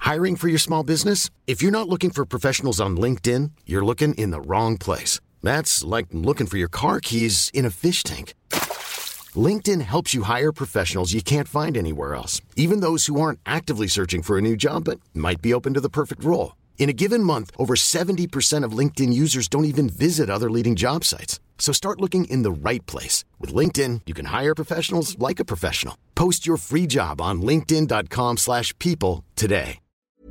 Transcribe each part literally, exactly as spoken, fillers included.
Hiring for your small business? If you're not looking for professionals on LinkedIn, you're looking in the wrong place. That's like looking for your car keys in a fish tank. LinkedIn helps you hire professionals you can't find anywhere else, even those who aren't actively searching for a new job but might be open to the perfect role. In a given month, over seventy percent of LinkedIn users don't even visit other leading job sites. So start looking in the right place. With LinkedIn, you can hire professionals like a professional. Post your free job on linkedin dot com slash people today.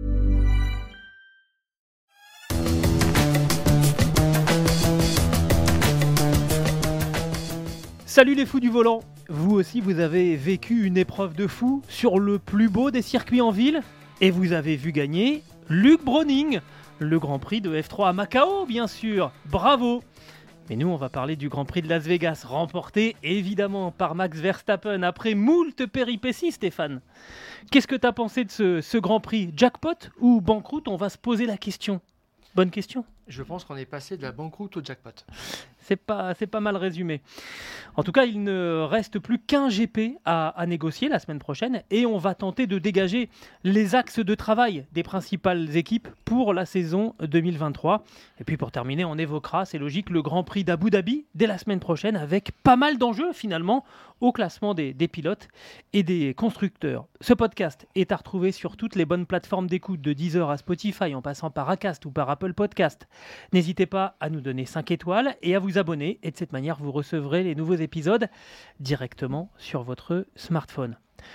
Salut les fous du volant. Vous aussi, vous avez vécu une épreuve de fou sur le plus beau des circuits en ville et vous avez vu gagner Luc Browning, le Grand Prix de F trois à Macao, bien sûr. Bravo! Mais nous, on va parler du Grand Prix de Las Vegas, remporté évidemment par Max Verstappen après moult péripéties, Stéphane. Qu'est-ce que t'as pensé de ce, ce Grand Prix? Jackpot ou banqueroute? On va se poser la question. Bonne question. Je pense qu'on est passé de la banqueroute au jackpot. C'est pas, c'est pas mal résumé. En tout cas, il ne reste plus qu'un G P à, à négocier la semaine prochaine et on va tenter de dégager les axes de travail des principales équipes pour la saison deux mille vingt-trois. Et puis pour terminer, on évoquera, c'est logique, le Grand Prix d'Abu Dhabi dès la semaine prochaine avec pas mal d'enjeux finalement au classement des, des pilotes et des constructeurs. Ce podcast est à retrouver sur toutes les bonnes plateformes d'écoute de Deezer à Spotify en passant par Acast ou par Apple Podcast. N'hésitez pas à nous donner cinq étoiles et à vous abonner et de cette manière vous recevrez les nouveaux épisodes directement sur votre smartphone.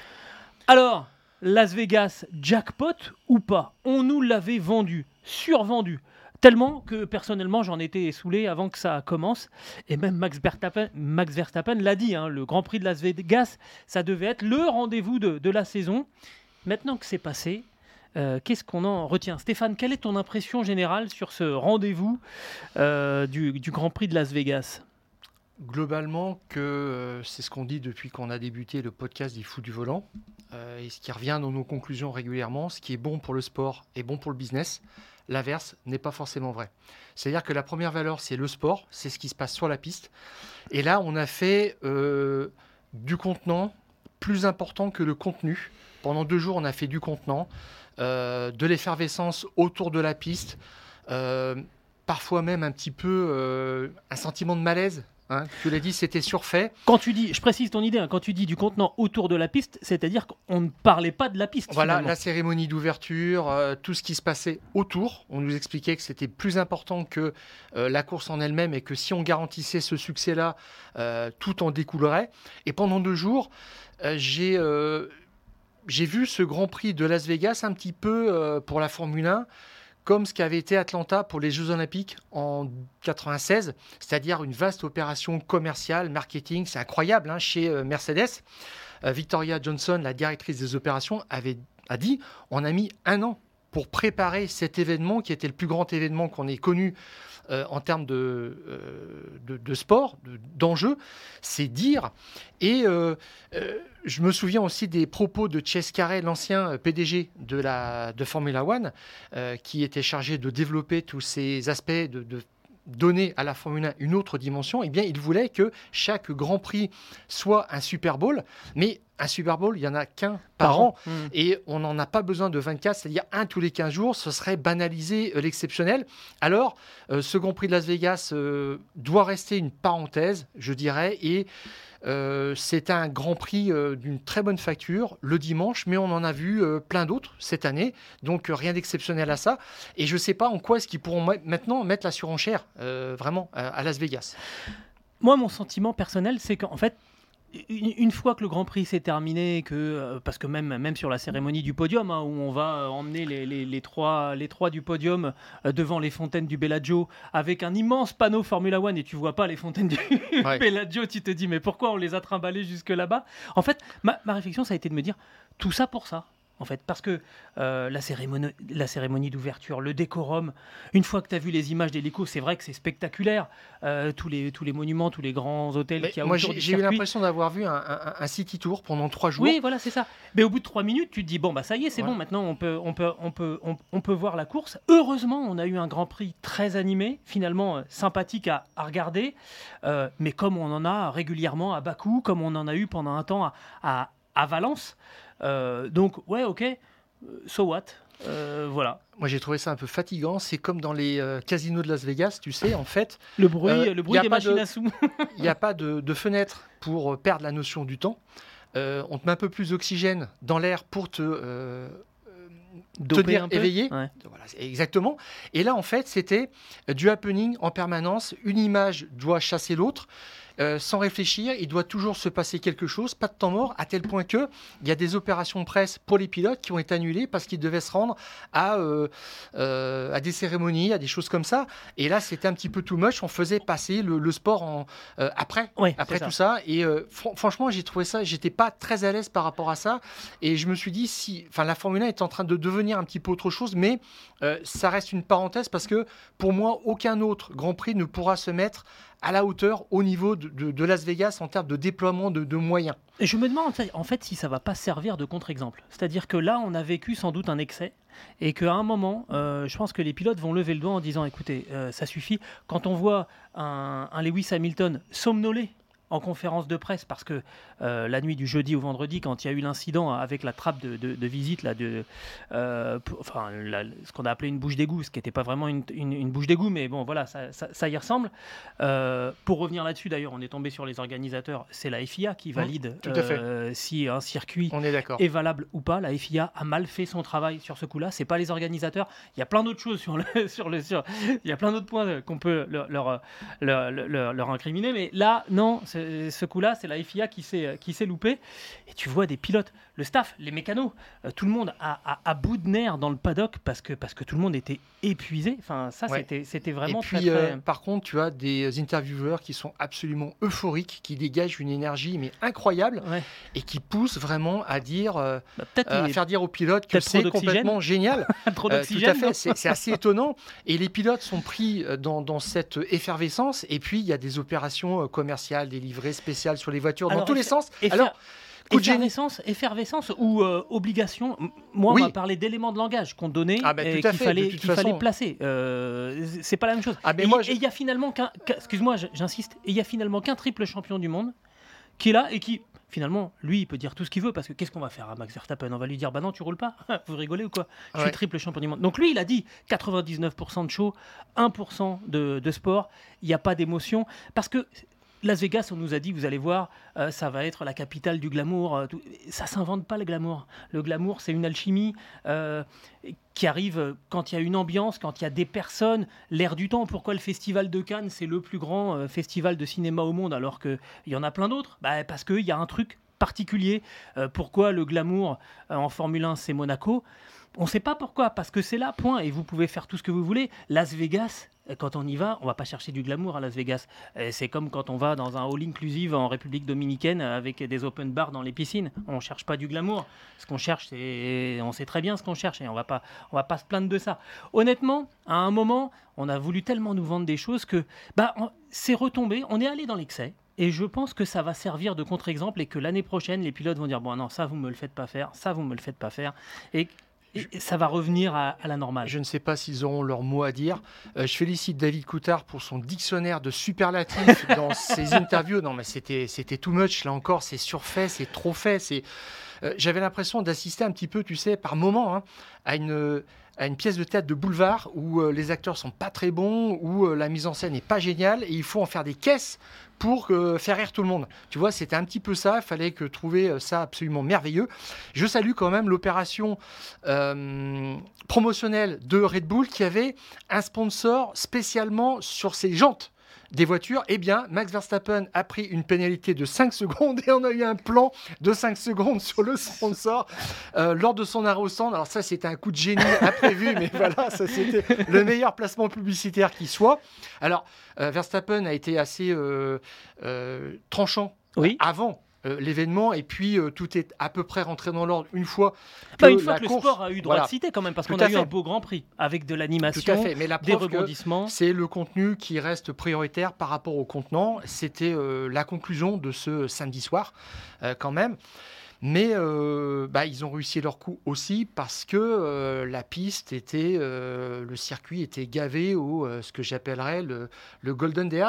Alors, Las Vegas, jackpot ou pas? On nous l'avait vendu, survendu, tellement que personnellement j'en étais saoulé avant que ça commence. Et même Max Verstappen, Max Verstappen l'a dit, hein, le Grand Prix de Las Vegas, ça devait être le rendez-vous de, de la saison. Maintenant que c'est passé, Euh, qu'est-ce qu'on en retient? Stéphane, quelle est ton impression générale sur ce rendez-vous euh, du, du Grand Prix de Las Vegas? Globalement, que euh, c'est ce qu'on dit depuis qu'on a débuté le podcast des fous du volant, euh, et ce qui revient dans nos conclusions régulièrement, ce qui est bon pour le sport est bon pour le business. L'inverse n'est pas forcément vrai. C'est-à-dire que la première valeur, c'est le sport, c'est ce qui se passe sur la piste. Et là, on a fait euh, du contenant plus important que le contenu. Pendant deux jours, on a fait du contenant. Euh, de l'effervescence autour de la piste, euh, parfois même un petit peu euh, un sentiment de malaise. Hein. Tu l'as dit, c'était surfait. Quand tu dis, je précise ton idée, hein, quand tu dis du contenant autour de la piste, c'est-à-dire qu'on ne parlait pas de la piste. Voilà, finalement. La cérémonie d'ouverture, euh, tout ce qui se passait autour. On nous expliquait que c'était plus important que euh, la course en elle-même et que si on garantissait ce succès-là, euh, tout en découlerait. Et pendant deux jours, euh, j'ai... Euh, J'ai vu ce Grand Prix de Las Vegas un petit peu euh, pour la Formule un, comme ce qu'avait été Atlanta pour les Jeux Olympiques en quatre-vingt-seize, c'est-à-dire une vaste opération commerciale, marketing. C'est incroyable hein, chez euh, Mercedes. Euh, Victoria Johnson, la directrice des opérations, avait, a dit on a mis un an pour préparer cet événement qui était le plus grand événement qu'on ait connu euh, en termes de, euh, de, de sport, de, d'enjeux. C'est dire. Et euh, euh, je me souviens aussi des propos de Chase Carey, l'ancien P D G de, la, de Formula One, euh, qui était chargé de développer tous ces aspects, de, de donner à la Formule un une autre dimension. Eh bien, il voulait que chaque Grand Prix soit un Super Bowl, mais un Super Bowl, il n'y en a qu'un par, par an, an. Mmh. Et on n'en a pas besoin de vingt-quatre, c'est-à-dire un tous les quinze jours, ce serait banaliser euh, l'exceptionnel. Alors, euh, ce Grand Prix de Las Vegas euh, doit rester une parenthèse, je dirais, et Euh, c'est un Grand Prix euh, d'une très bonne facture le dimanche, mais on en a vu euh, plein d'autres cette année, donc euh, rien d'exceptionnel à ça. Et je ne sais pas en quoi est-ce qu'ils pourront ma- maintenant mettre la surenchère euh, vraiment à, à Las Vegas. Moi, mon sentiment personnel, c'est qu'en fait, une, une fois que le Grand Prix s'est terminé, que, euh, parce que même, même sur la cérémonie du podium, hein, où on va emmener les, les, les, trois, les trois du podium euh, devant les fontaines du Bellagio, avec un immense panneau Formula One, et tu vois pas les fontaines du ouais. Bellagio, tu te dis, mais pourquoi on les a trimballées jusque là-bas? En fait, ma, ma réflexion, ça a été de me dire, tout ça pour ça. En fait, parce que euh, la cérémonie, la cérémonie d'ouverture, le décorum, une fois que tu as vu les images d'hélico, c'est vrai que c'est spectaculaire. Euh, tous, les, tous les monuments, tous les grands hôtels qu'il y a moi, autour j'ai, du j'ai circuit. eu l'impression d'avoir vu un, un, un city tour pendant trois jours. Oui, voilà, c'est ça. Mais au bout de trois minutes, tu te dis, bon, bah ça y est, c'est voilà. bon, maintenant on peut, on, peut, on, peut, on, on peut voir la course. Heureusement, on a eu un Grand Prix très animé, finalement euh, sympathique à, à regarder, euh, mais comme on en a régulièrement à Bakou, comme on en a eu pendant un temps à, à, à Valence. Euh, donc, ouais, ok. So what? voilà. Moi, j'ai trouvé ça un peu fatigant. C'est comme dans les euh, casinos de Las Vegas, tu sais, en fait. Le bruit, euh, le bruit des machines de, à sous. Il n'y a pas de, de fenêtre pour perdre la notion du temps. Euh, on te met un peu plus d'oxygène dans l'air pour te euh, tenir éveillé. Ouais. Voilà, exactement. Et là, en fait, c'était du happening en permanence. Une image doit chasser l'autre. Euh, sans réfléchir, il doit toujours se passer quelque chose, pas de temps mort, à tel point qu'il y a des opérations de presse pour les pilotes qui ont été annulées parce qu'ils devaient se rendre à, euh, euh, à des cérémonies, à des choses comme ça. Et là, c'était un petit peu too much. On faisait passer le, le sport en, euh, après, oui, après tout ça. Et euh, fr- franchement, j'ai trouvé ça, j'étais pas très à l'aise par rapport à ça. Et je me suis dit, si, enfin, la Formule un est en train de devenir un petit peu autre chose, mais euh, ça reste une parenthèse parce que pour moi, aucun autre Grand Prix ne pourra se mettre à la hauteur au niveau de, de, de Las Vegas en termes de déploiement de, de moyens. Et je me demande en fait si ça va pas servir de contre-exemple. C'est-à-dire que là, on a vécu sans doute un excès et qu'à un moment, euh, je pense que les pilotes vont lever le doigt en disant écoutez, euh, ça suffit. Quand on voit un, un Lewis Hamilton somnoler en conférence de presse parce que euh, la nuit du jeudi au vendredi, quand il y a eu l'incident avec la trappe de, de, de visite, là, de, euh, pour, enfin, la, ce qu'on a appelé une bouche d'égout, ce qui n'était pas vraiment une, une, une bouche d'égout, mais bon, voilà, ça, ça, ça y ressemble. Euh, pour revenir là-dessus, d'ailleurs, on est tombé sur les organisateurs, c'est la F I A qui valide mmh, euh, si un circuit on est, d'accord. est valable ou pas. La F I A a mal fait son travail sur ce coup-là, c'est pas les organisateurs. Il y a plein d'autres choses sur le, sur le, sur, il y a plein d'autres points qu'on peut leur, leur, leur, leur, leur incriminer, mais là, non, c'est ce coup-là, c'est la F I A qui s'est, qui s'est loupée. Et tu vois des pilotes, le staff, les mécanos, euh, tout le monde à, à, à bout de nerfs dans le paddock parce que, parce que tout le monde était épuisé. Enfin, ça, ouais. c'était, c'était vraiment Et puis, très, très... Euh, par contre, tu as des intervieweurs qui sont absolument euphoriques, qui dégagent une énergie mais incroyable ouais. et qui poussent vraiment à dire, euh, bah, euh, à faire dire aux pilotes que c'est complètement génial. Trop d'oxygène. Euh, tout à fait, c'est, c'est assez étonnant. Et les pilotes sont pris dans, dans cette effervescence. Et puis, il y a des opérations commerciales, des livrets spéciales sur les voitures Alors, dans tous effer- les sens. Effer- Alors, effervescence, effervescence ou euh, obligation. Moi, oui. on m'a parlé d'éléments de langage qu'on donnait ah bah, et qu'il, fait, fallait, qu'il façon... fallait placer. Euh, c'est pas la même chose. Ah, mais et moi, il je... y a finalement qu'un, qu'un, excuse-moi, j'insiste, et il y a finalement qu'un triple champion du monde qui est là et qui, finalement, lui, il peut dire tout ce qu'il veut parce que qu'est-ce qu'on va faire à Max Verstappen ? On va lui dire bah non, tu roules pas. Vous rigolez ou quoi ? Je suis ouais. triple champion du monde. Donc lui, il a dit quatre-vingt-dix-neuf pour cent de show, un pour cent de, de sport. Il n'y a pas d'émotion parce que Las Vegas, on nous a dit, vous allez voir, euh, ça va être la capitale du glamour. Euh, tout. Ça s'invente pas le glamour. Le glamour, c'est une alchimie euh, qui arrive quand il y a une ambiance, quand il y a des personnes, l'air du temps. Pourquoi le festival de Cannes, c'est le plus grand euh, festival de cinéma au monde alors qu'il y en a plein d'autres ? Bah, parce qu'il y a un truc particulier. Euh, pourquoi le glamour euh, en Formule un, c'est Monaco ? On ne sait pas pourquoi, parce que c'est là, point. Et vous pouvez faire tout ce que vous voulez. Las Vegas, quand on y va, on ne va pas chercher du glamour à Las Vegas. C'est comme quand on va dans un hall inclusive en République dominicaine avec des open bars dans les piscines. On ne cherche pas du glamour. Ce qu'on cherche, c'est... on sait très bien ce qu'on cherche et on va pas, on va pas se plaindre de ça. Honnêtement, à un moment, on a voulu tellement nous vendre des choses que bah, on... c'est retombé. On est allé dans l'excès. Et je pense que ça va servir de contre-exemple et que l'année prochaine, les pilotes vont dire « Bon, non, ça, vous ne me le faites pas faire. Ça, vous ne me le faites pas faire. » Et Et ça va revenir à, à la normale. Je ne sais pas s'ils auront leur mot à dire. Euh, je félicite David Coulthard pour son dictionnaire de superlatifs dans ses interviews. Non, mais c'était, c'était too much. Là encore, c'est surfait, c'est trop fait. C'est... Euh, j'avais l'impression d'assister un petit peu, tu sais, par moment, hein, à une... à une pièce de théâtre de boulevard où euh, les acteurs sont pas très bons, où euh, la mise en scène n'est pas géniale, et il faut en faire des caisses pour euh, faire rire tout le monde. Tu vois, c'était un petit peu ça, il fallait que trouver euh, ça absolument merveilleux. Je salue quand même l'opération euh, promotionnelle de Red Bull qui avait un sponsor spécialement sur ses jantes des voitures. Eh bien, Max Verstappen a pris une pénalité de cinq secondes et on a eu un plan de cinq secondes sur le sponsor euh, lors de son arrêt au stand. Alors ça, c'était un coup de génie imprévu, mais voilà, ça c'était le meilleur placement publicitaire qui soit. Alors, euh, Verstappen a été assez euh, euh, tranchant oui. avant Euh, l'événement et puis euh, tout est à peu près rentré dans l'ordre une fois que, bah, une fois la que course, le sport a eu droit voilà. de citer quand même parce tout qu'on a fait. eu un beau Grand Prix avec de l'animation, tout à fait. Mais la des preuve rebondissements. C'est le contenu qui reste prioritaire par rapport au contenant. C'était euh, la conclusion de ce samedi soir euh, quand même. Mais euh, bah, ils ont réussi leur coup aussi parce que euh, la piste était, euh, le circuit était gavé au euh, ce que j'appellerais le, le Golden D R S.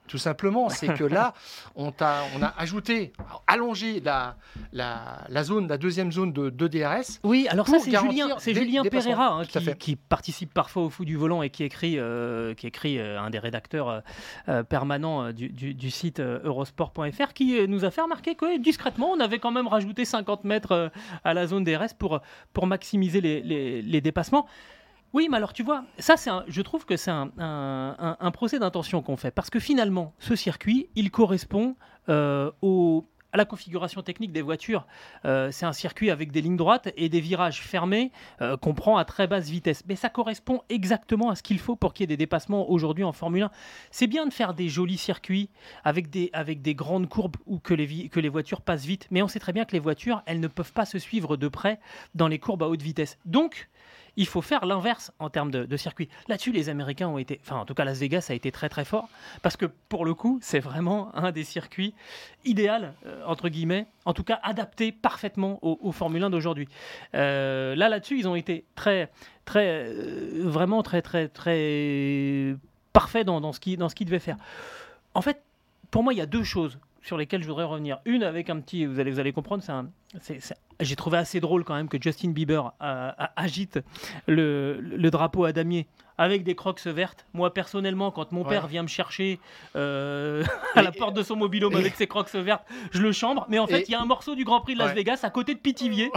tout simplement. C'est que là, on, t'a, on a ajouté, allongé la, la, la zone, la deuxième zone de, de D R S. Oui, alors ça, c'est Julien, c'est des, Julien des Pereira hein, qui, qui, qui participe parfois au Fou du Volant et qui écrit, euh, qui écrit euh, un des rédacteurs euh, permanents euh, du, du, du site euh, eurosport point f r, qui euh, nous a fait remarquer que discrètement, on avait quand même rajouté cinquante mètres euh, à la zone D R S pour, pour maximiser les, les, les dépassements. Oui, mais alors tu vois, ça, c'est un, je trouve que c'est un, un, un, un procès d'intention qu'on fait. Parce que finalement, ce circuit, il correspond euh, au, à la configuration technique des voitures. Euh, c'est un circuit avec des lignes droites et des virages fermés euh, qu'on prend à très basse vitesse. Mais ça correspond exactement à ce qu'il faut pour qu'il y ait des dépassements aujourd'hui en Formule un. C'est bien de faire des jolis circuits avec des, avec des grandes courbes où que les, que les voitures passent vite. Mais on sait très bien que les voitures, elles ne peuvent pas se suivre de près dans les courbes à haute vitesse. Donc, il faut faire l'inverse en termes de, de circuit. Là-dessus, les Américains ont été... Enfin, en tout cas, Las Vegas a été très, très fort. Parce que, pour le coup, c'est vraiment un des circuits idéal, euh, entre guillemets, en tout cas adapté parfaitement au, au Formule un d'aujourd'hui. Euh, là, là-dessus, ils ont été très, très, euh, vraiment très, très, très parfaits dans, dans, ce qui, dans ce qu'ils devaient faire. En fait, pour moi, il y a deux choses sur lesquelles je voudrais revenir. Une avec un petit... Vous allez, vous allez comprendre, c'est un... C'est, c'est, j'ai trouvé assez drôle quand même que Justin Bieber euh, agite le, le drapeau à damier avec des crocs vertes. Moi, personnellement, quand mon ouais. père vient me chercher euh, à la porte de son mobil-home avec ses crocs vertes, je le chambre. Mais en fait, il y a un morceau du Grand Prix de Las ouais. Vegas à côté de Pithiviers.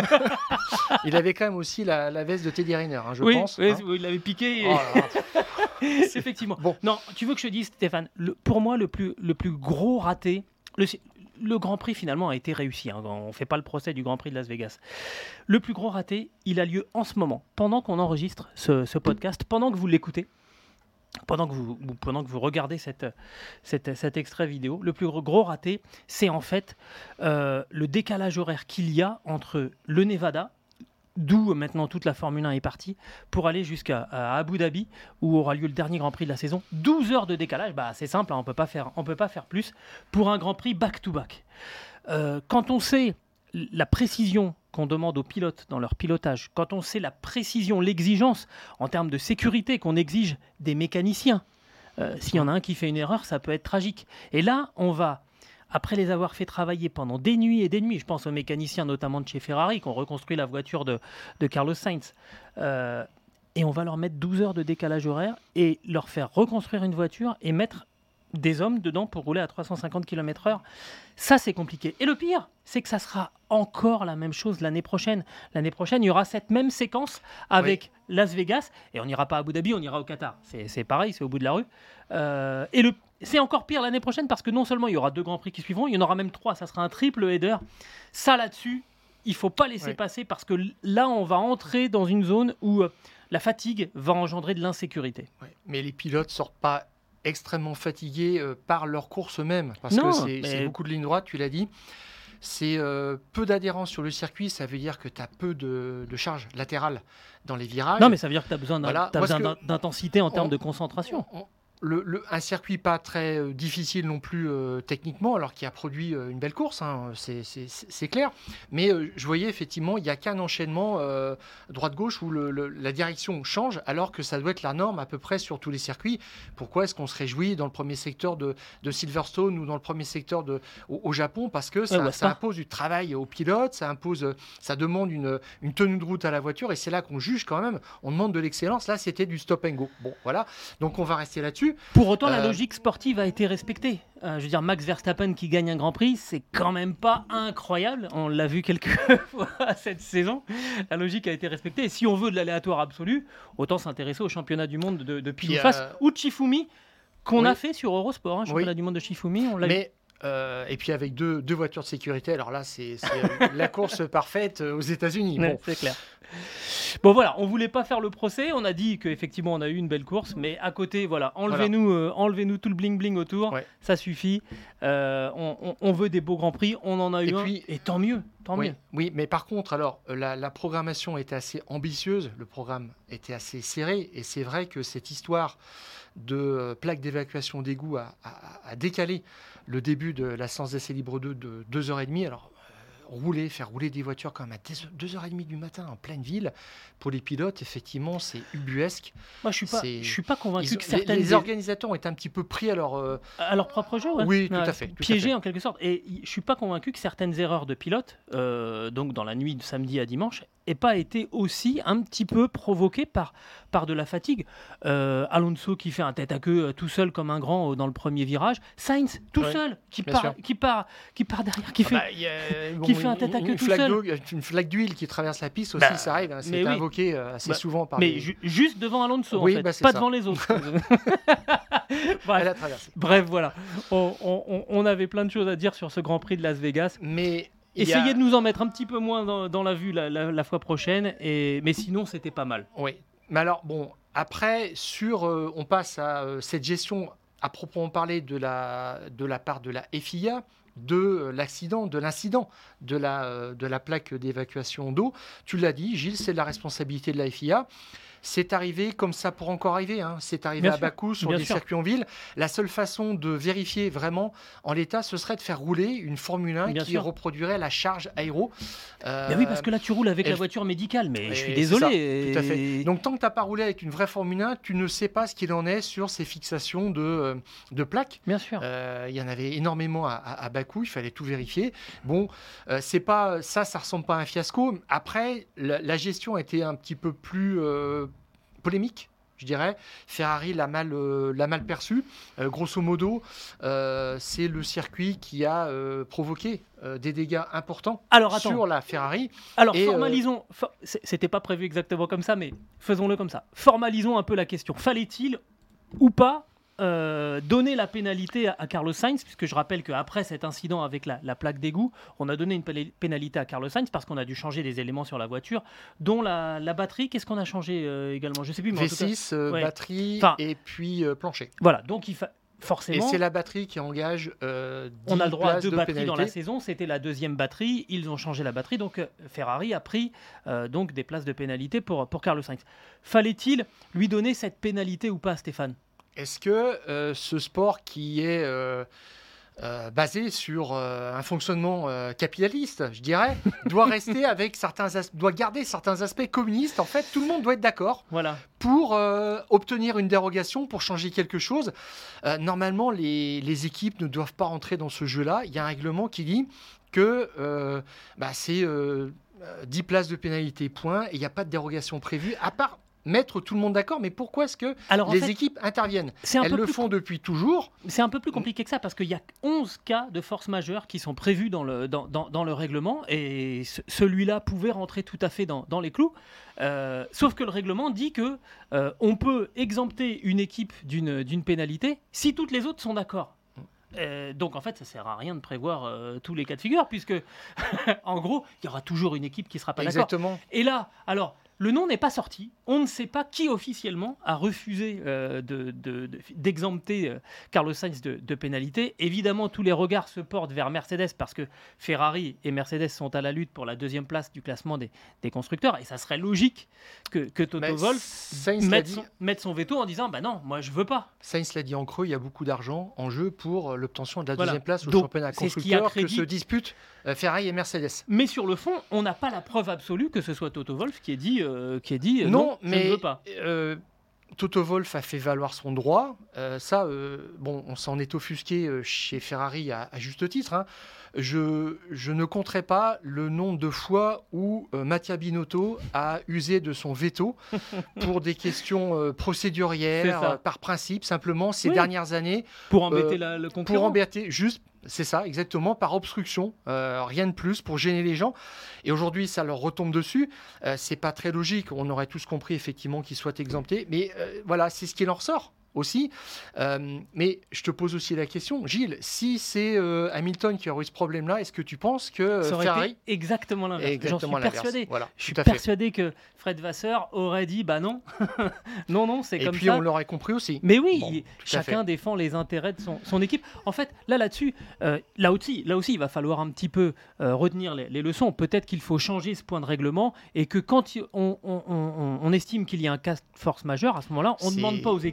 Il avait quand même aussi la, la veste de Teddy Riner, hein, je oui, pense. Oui, hein. oui, il l'avait piqué. Et... Oh Effectivement. Bon. Non, tu veux que je te dise, Stéphane, le, pour moi, le plus, le plus gros raté... Le, Le Grand Prix, finalement, a été réussi. Hein. On ne fait pas le procès du Grand Prix de Las Vegas. Le plus gros raté, il a lieu en ce moment, pendant qu'on enregistre ce, ce podcast, pendant que vous l'écoutez, pendant que vous, pendant que vous regardez cette, cette, cet extrait vidéo. Le plus gros raté, c'est en fait euh, le décalage horaire qu'il y a entre le Nevada, d'où maintenant toute la Formule un est partie, pour aller jusqu'à Abu Dhabi, où aura lieu le dernier Grand Prix de la saison. douze heures de décalage, bah, c'est simple, hein, on peut pas faire, on peut pas faire plus pour un Grand Prix back-to-back. Euh, quand on sait la précision qu'on demande aux pilotes dans leur pilotage, quand on sait la précision, l'exigence en termes de sécurité qu'on exige des mécaniciens, euh, s'il y en a un qui fait une erreur, ça peut être tragique. Et là, on va... Après les avoir fait travailler pendant des nuits et des nuits, je pense aux mécaniciens notamment de chez Ferrari qui ont reconstruit la voiture de, de Carlos Sainz, euh, et on va leur mettre douze heures de décalage horaire et leur faire reconstruire une voiture et mettre des hommes dedans pour rouler à trois cent cinquante kilomètres heure. Ça, c'est compliqué. Et le pire, c'est que ça sera encore la même chose l'année prochaine. L'année prochaine, il y aura cette même séquence avec oui. Las Vegas, et on n'ira pas à Abu Dhabi, on ira au Qatar. C'est, c'est pareil, c'est au bout de la rue. Euh, et le C'est encore pire l'année prochaine parce que non seulement il y aura deux Grands Prix qui suivront, il y en aura même trois, ça sera un triple header. Ça là-dessus, il ne faut pas laisser ouais. passer parce que là, on va entrer dans une zone où la fatigue va engendrer de l'insécurité. Ouais. Mais les pilotes ne sortent pas extrêmement fatigués euh, par leur course eux-mêmes parce non, que c'est, mais... c'est beaucoup de lignes droites, tu l'as dit. C'est euh, peu d'adhérence sur le circuit, ça veut dire que tu as peu de, de charge latérale dans les virages. Non, mais ça veut dire que tu as besoin, voilà. besoin que, d'intensité en on, termes de concentration. On, on, Le, le, un circuit pas très euh, difficile non plus euh, techniquement, alors qu'il a produit euh, une belle course, hein, c'est, c'est, c'est clair. Mais euh, je voyais effectivement, il n'y a qu'un enchaînement euh, droite-gauche où le, le, la direction change, alors que ça doit être la norme à peu près sur tous les circuits. Pourquoi est-ce qu'on se réjouit dans le premier secteur de, de Silverstone ou dans le premier secteur de, au, au Japon ? Parce que ça, ouais, ça impose du travail aux pilotes, ça, impose, ça demande une, une tenue de route à la voiture, et c'est là qu'on juge quand même, on demande de l'excellence. Là, c'était du stop and go. Bon, voilà, donc on va rester là-dessus. Pour autant, euh... la logique sportive a été respectée. Euh, je veux dire, Max Verstappen qui gagne un Grand Prix, c'est quand même pas incroyable. On l'a vu quelques fois cette saison. La logique a été respectée. Et si on veut de l'aléatoire absolu, autant s'intéresser au championnat du monde de, de pile ou face euh... ou de Shifumi, qu'on oui. a fait sur Eurosport. Hein, championnat oui. du monde de Shifumi, on l'a Mais... vu. Euh, et puis avec deux, deux voitures de sécurité, alors là, c'est, c'est la course parfaite aux États-Unis. Ouais, bon. C'est clair. Bon voilà, on voulait pas faire le procès, on a dit qu'effectivement on a eu une belle course, mais à côté, voilà, enlevez-nous, voilà. Euh, enlevez-nous tout le bling-bling autour, ouais. ça suffit. Euh, on, on, on veut des beaux Grands Prix, on en a eu et un, puis, et tant mieux, tant oui, mieux. Oui, mais par contre, alors la, la programmation était assez ambitieuse, le programme était assez serré, et c'est vrai que cette histoire de euh, plaque d'évacuation d'égout a, a, a décalé le début de la séance d'essai libre deux de deux heures trente. Alors, rouler, faire rouler des voitures quand même à deux heures trente du matin en pleine ville, pour les pilotes, effectivement, c'est ubuesque. Moi, je suis pas, je suis pas convaincu Ils, que certaines... Les, les organisateurs ont été un petit peu pris à leur... Euh... À leur propre jeu, ouais. Oui, tout ouais, à fait. Tout piégés à fait. en quelque sorte. Et je suis pas convaincu que certaines erreurs de pilotes, euh, donc dans la nuit de samedi à dimanche, n'aient pas été aussi un petit peu provoquées par, par de la fatigue. Euh, Alonso qui fait un tête à queue euh, tout seul comme un grand euh, dans le premier virage. Sainz tout ouais, seul qui part, qui, part, qui part derrière, qui, ah fait, bah, y a, bon, qui fait un tête à queue tout seul. Une flaque d'huile qui traverse la piste aussi, bah, ça arrive. Hein, c'est invoqué oui. euh, assez bah, souvent par Mais les... ju- juste devant Alonso, oui, en fait, bah, pas ça. devant les autres. Bref. Elle a traversé. Bref, voilà. On, on, on avait plein de choses à dire sur ce Grand Prix de Las Vegas. Mais... Essayez a... de nous en mettre un petit peu moins dans, dans la vue la, la, la fois prochaine, et, mais sinon c'était pas mal. Oui, mais alors bon, après, sur, euh, on passe à euh, cette gestion à proprement parler de la, de la part de la F I A, de euh, l'accident, de l'incident de la, euh, de la plaque d'évacuation d'eau. Tu l'as dit, Gilles, c'est de la responsabilité de la F I A. C'est arrivé comme ça pourrait encore arriver. Hein. C'est arrivé bien à Bakou, sur des sûr. circuits en ville. La seule façon de vérifier vraiment en l'état, ce serait de faire rouler une Formule un bien qui sûr. reproduirait la charge aéro. Euh, mais oui, parce que là, tu roules avec la voiture médicale. Mais je suis désolé. Ça, et... Tout à fait. Donc, tant que tu n'as pas roulé avec une vraie Formule un, tu ne sais pas ce qu'il en est sur ces fixations de, de plaques. Bien sûr. Euh, il y en avait énormément à, à, à Bakou. Il fallait tout vérifier. Bon, euh, c'est pas ça, ça ressemble pas à un fiasco. Après, la, la gestion a été un petit peu plus... Euh, polémique, je dirais. Ferrari l'a mal, euh, l'a mal perçu. Euh, grosso modo, euh, c'est le circuit qui a euh, provoqué euh, des dégâts importants Alors, sur la Ferrari. Alors, et formalisons. Euh... For- c'était pas prévu exactement comme ça, mais faisons-le comme ça. Formalisons un peu la question. Fallait-il ou pas Euh, donner la pénalité à, à Carlos Sainz, puisque je rappelle qu'après cet incident avec la, la plaque d'égout, on a donné une pénalité à Carlos Sainz parce qu'on a dû changer des éléments sur la voiture, dont la, la batterie. Qu'est-ce qu'on a changé euh, également ? Je sais plus. Mais V six, cas, euh, ouais. batterie enfin, et puis euh, plancher. Voilà, donc il fa... forcément. Et c'est la batterie qui engage. Euh, on a le droit à deux de batteries pénalité. dans la saison. C'était la deuxième batterie. Ils ont changé la batterie, donc euh, Ferrari a pris euh, donc des places de pénalité pour pour Carlos Sainz. Fallait-il lui donner cette pénalité ou pas, Stéphane ? Est-ce que euh, ce sport qui est euh, euh, basé sur euh, un fonctionnement euh, capitaliste, je dirais, doit rester avec certains as- doit garder certains aspects communistes ? En fait, tout le monde doit être d'accord voilà. pour euh, obtenir une dérogation, pour changer quelque chose. Euh, normalement, les, les équipes ne doivent pas rentrer dans ce jeu-là. Il y a un règlement qui dit que euh, bah, c'est euh, dix places de pénalité, point, et il n'y a pas de dérogation prévue, à part mettre tout le monde d'accord, mais pourquoi est-ce que Alors, les fait, équipes interviennent ? Elles le font com- depuis toujours. C'est un peu plus compliqué que ça, parce qu'il y a onze cas de force majeure qui sont prévus dans le, dans, dans, dans le règlement, et ce, celui-là pouvait rentrer tout à fait dans, dans les clous, euh, sauf que le règlement dit qu'on euh, peut exempter une équipe d'une, d'une pénalité si toutes les autres sont d'accord. Euh, donc en fait ça sert à rien de prévoir euh, tous les cas de figure, puisque en gros il y aura toujours une équipe qui sera pas Exactement. d'accord. Et là, alors le nom n'est pas sorti, on ne sait pas qui officiellement a refusé euh, de, de, de, d'exempter euh, Carlos Sainz de, de pénalité. Évidemment, tous les regards se portent vers Mercedes, parce que Ferrari et Mercedes sont à la lutte pour la deuxième place du classement des, des constructeurs, et ça serait logique que, que Toto Mais Wolff mette son, mette son veto en disant bah non, moi je veux pas. Sainz l'a dit en creux, il y a beaucoup d'argent en jeu pour l'obtention de la voilà. deuxième place au Donc, championnat constructeur ce crédit... que se disputent euh, Ferrari et Mercedes. Mais sur le fond, on n'a pas la preuve absolue que ce soit Toto Wolff qui ait dit euh, qui ait dit euh, non, non, mais je ne veux pas. Euh, Toto Wolff a fait valoir son droit. Euh, ça, euh, bon, on s'en est offusqué euh, chez Ferrari à, à juste titre. Hein. Je, je ne compterai pas le nombre de fois où euh, Mattia Binotto a usé de son veto pour des questions euh, procédurières, euh, par principe, simplement ces oui. dernières années. Pour embêter euh, la, le concurrent. Pour embêter, juste, c'est ça, exactement, par obstruction, euh, rien de plus, pour gêner les gens. Et aujourd'hui, ça leur retombe dessus. Euh, c'est pas très logique. On aurait tous compris, effectivement, qu'ils soient exemptés. Mais euh, voilà, c'est ce qui leur sort aussi. Euh, mais je te pose aussi la question, Gilles, si c'est euh, Hamilton qui aurait eu ce problème-là, est-ce que tu penses que euh, ça aurait Ferrari... été exactement l'inverse. Exactement J'en suis persuadé. Voilà, je suis persuadé fait. que Fred Vasseur aurait dit bah non, non, non, c'est Et comme ça. Et puis on l'aurait compris aussi. Mais oui, bon, il, chacun défend les intérêts de son, son équipe. En fait, là, là-dessus, euh, là aussi, là aussi, il va falloir un petit peu euh, retenir les, les leçons. Peut-être qu'il faut changer ce point de règlement et que quand on, on, on, on estime qu'il y a un cas de force majeure, à ce moment-là, on ne demande pas aux équipes. C'est une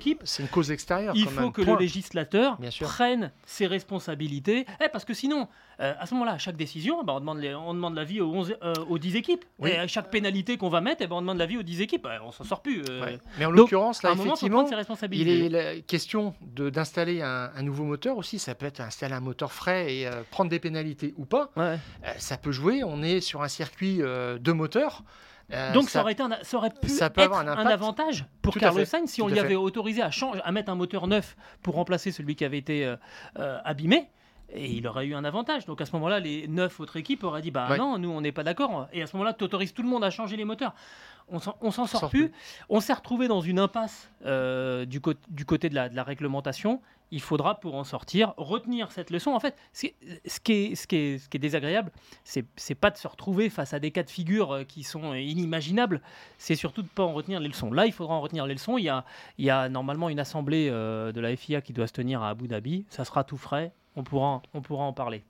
une cause extérieure. Il quand faut même. que Point. le législateur Bien sûr. prenne ses responsabilités. Eh, parce que sinon, euh, à ce moment-là, à chaque décision, eh ben, on, demande les- on demande l'avis aux, onze, euh, aux dix équipes. Oui. Et à chaque pénalité qu'on va mettre, eh ben, on demande l'avis aux dix équipes. Eh, on s'en sort plus. euh. Ouais. Mais en Donc, l'occurrence, à là, un moment, il faut effectivement, prendre ses il responsabilités. est la question de, d'installer un, un nouveau moteur aussi. Ça peut être installer un moteur frais et euh, prendre des pénalités ou pas. Ouais. Euh, ça peut jouer. On est sur un circuit euh, de moteurs. Euh, Donc ça aurait, été un- ça aurait pu ça peut être avoir un un, impact. avantage pour Tout à Carlos fait. Sainz si Tout on à lui fait. avait autorisé à, changer, à mettre un moteur neuf pour remplacer celui qui avait été euh, euh, abîmé. Et il aurait eu un avantage. Donc à ce moment-là, les neuf autres équipes auraient dit bah Ouais. non, nous on n'est pas d'accord. Et à ce moment-là, tu autorises tout le monde à changer les moteurs. On s'en, on s'en sort, sort plus. plus. On s'est retrouvé dans une impasse euh, du, co- du côté de la, de la réglementation. Il faudra, pour en sortir, retenir cette leçon. En fait, c'est- ce qui est, ce qui est, ce qui est désagréable, c'est, c'est pas de se retrouver face à des cas de figure euh, qui sont euh, inimaginables. C'est surtout de ne pas en retenir les leçons. Là, il faudra en retenir les leçons. Il y a, il y a normalement une assemblée euh, de la F I A qui doit se tenir à Abu Dhabi. Ça sera tout frais. On pourra, on pourra en parler.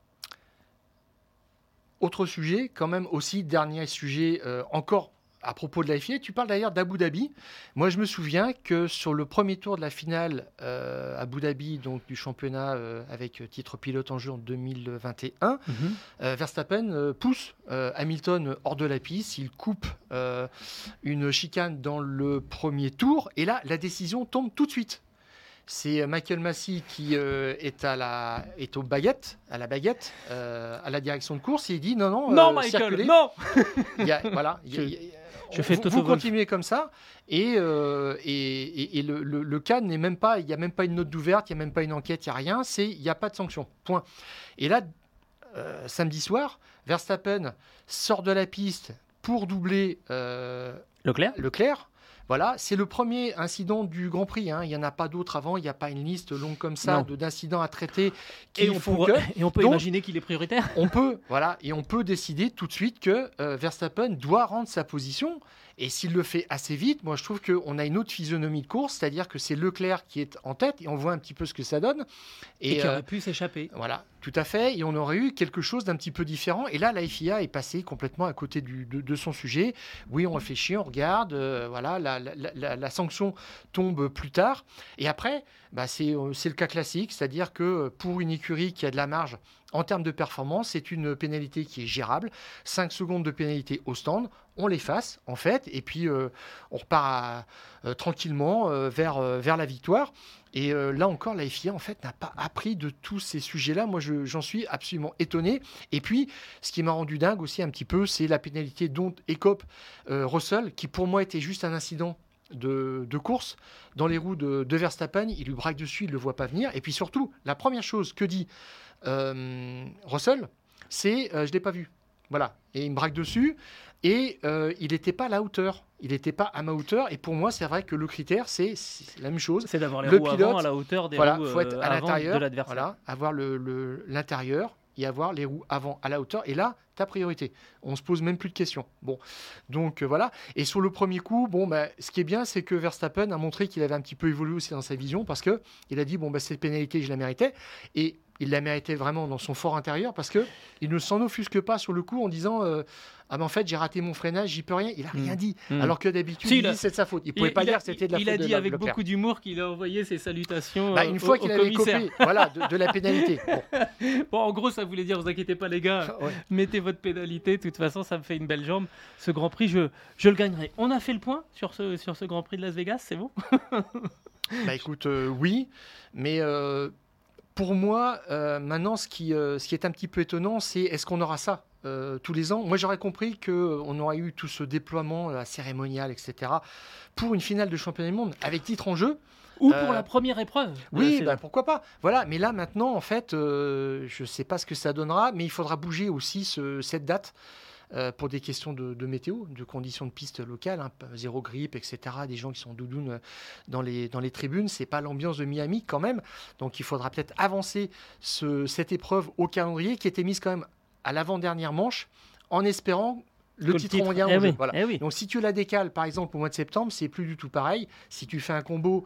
Autre sujet, quand même aussi, dernier sujet euh, encore à propos de la F I A. Tu parles d'ailleurs d'Abu Dhabi. Moi, je me souviens que sur le premier tour de la finale euh, à Abu Dhabi, donc du championnat euh, avec titre pilote en jeu en deux mille vingt et un, euh, Verstappen euh, pousse euh, Hamilton hors de la piste. Il coupe euh, une chicane dans le premier tour. Et là, la décision tombe tout de suite. C'est Michael Massey qui euh, est, à la, est aux baguettes, à la baguette, euh, à la direction de course. Et il dit non, non, Non, euh, Michael, circulez. non. Il y a- voilà, il y a- il y a- Je fais vous, Toto vous Wolff. continuez comme ça et, euh, et, et- et le, le- le cas n'est même pas, il n'y a même pas une note d'ouverte, il n'y a même pas une enquête, il n'y a rien, c'est il n'y a pas de sanction, point. Et là, euh, samedi soir, Verstappen sort de la piste pour doubler euh, Leclerc. Leclerc. Voilà, c'est le premier incident du Grand Prix, hein. Il n'y en a pas d'autres avant, il n'y a pas une liste longue comme ça Non. de- d'incidents à traiter qui Et on, font pourra- que... et on peut Donc, imaginer qu'il est prioritaire. on peut, voilà, et on peut décider tout de suite que euh, Verstappen doit rendre sa position. Et s'il le fait assez vite, moi je trouve qu'on a une autre physionomie de course, c'est-à-dire que c'est Leclerc qui est en tête et on voit un petit peu ce que ça donne. Et, qui euh, aurait pu s'échapper. voilà, tout à fait. Et on aurait eu quelque chose d'un petit peu différent. Et là, la F I A est passée complètement à côté du, de, de son sujet. Oui, on réfléchit, on regarde. euh, voilà, la, la, la, la sanction tombe plus tard. Et après, bah, c'est, euh, c'est le cas classique, c'est-à-dire que pour une écurie qui a de la marge en termes de performance, c'est une pénalité qui est gérable. cinq secondes de pénalité au stand, on l'efface en fait, et puis euh, on repart à, euh, tranquillement euh, vers, euh, vers la victoire. Et euh, là encore, la F I A en fait n'a pas appris de tous ces sujets-là. Moi, je- j'en suis absolument étonné. Et puis, ce qui m'a rendu dingue aussi un petit peu, c'est la pénalité dont écope euh, Russell, qui pour moi était juste un incident de, de course dans les roues de, de Verstappen. Il lui braque dessus, il ne le voit pas venir. Et puis surtout, la première chose que dit euh, Russell, c'est euh, je ne l'ai pas vu. Voilà. Et il me braque dessus. Et euh, il n'était pas à la hauteur. Il n'était pas à ma hauteur. Et pour moi, c'est vrai que le critère, c'est, c'est la même chose. C'est d'avoir les Le roues pilote, avant à la hauteur des Voilà, roues faut être euh, à avant l'intérieur. de l'adversaire. Voilà, avoir le, le- l'intérieur et avoir les roues avant à la hauteur. Et là, ta priorité. On se pose même plus de questions. Bon, donc euh, voilà. Et sur le premier coup, bon, bah, ce qui est bien, c'est que Verstappen a montré qu'il avait un petit peu évolué aussi dans sa vision parce que il a dit bon, bah, cette pénalité, je la méritais. Et il la méritait vraiment dans son fort intérieur parce que il ne s'en offusque pas sur le coup en disant euh, ah ben en fait j'ai raté mon freinage, j'y peux rien. Il a rien Mm. dit. Mm. Alors que d'habitude Si, il il a- dit c'est de sa faute. Il pouvait Il- pas il a- dire que c'était de la il faute a de dit la- avec Leclerc. beaucoup d'humour qu'il a envoyé ses salutations Bah, euh, une au- fois au qu'il avait commissaire. copié, voilà, de, de la pénalité. Bon. Bon, en gros, ça voulait dire, vous inquiétez pas les gars, Ouais. mettez votre pénalité. De toute façon, ça me fait une belle jambe. Ce Grand Prix, je, je le gagnerai. On a fait le point sur ce, sur ce Grand Prix de Las Vegas, c'est bon? Bah écoute, euh, oui, mais euh, pour moi, euh, maintenant, ce qui, euh, ce qui est un petit peu étonnant, c'est est-ce qu'on aura ça euh, tous les ans? Moi, j'aurais compris qu'on aurait eu tout ce déploiement euh, cérémonial, et cetera, pour une finale de championnat du monde avec titre en jeu. Ou Euh, pour la première épreuve. de la Oui, saison. bah, pourquoi pas. Voilà, mais là, maintenant, en fait, euh, je ne sais pas ce que ça donnera, mais il faudra bouger aussi ce- cette date. euh, pour des questions de, de météo, de conditions de piste locales, hein, zéro grippe, et cetera. Des gens qui sont doudounes dans les, dans les tribunes, c'est pas l'ambiance de Miami quand même. Donc il faudra peut-être avancer ce- cette épreuve au calendrier qui était mise quand même à l'avant-dernière manche, en espérant le Que le titre titre, mondial eh en jeu. oui, Voilà. eh oui. Donc si tu la décales par exemple au mois de septembre, c'est plus du tout pareil. Si tu fais un combo,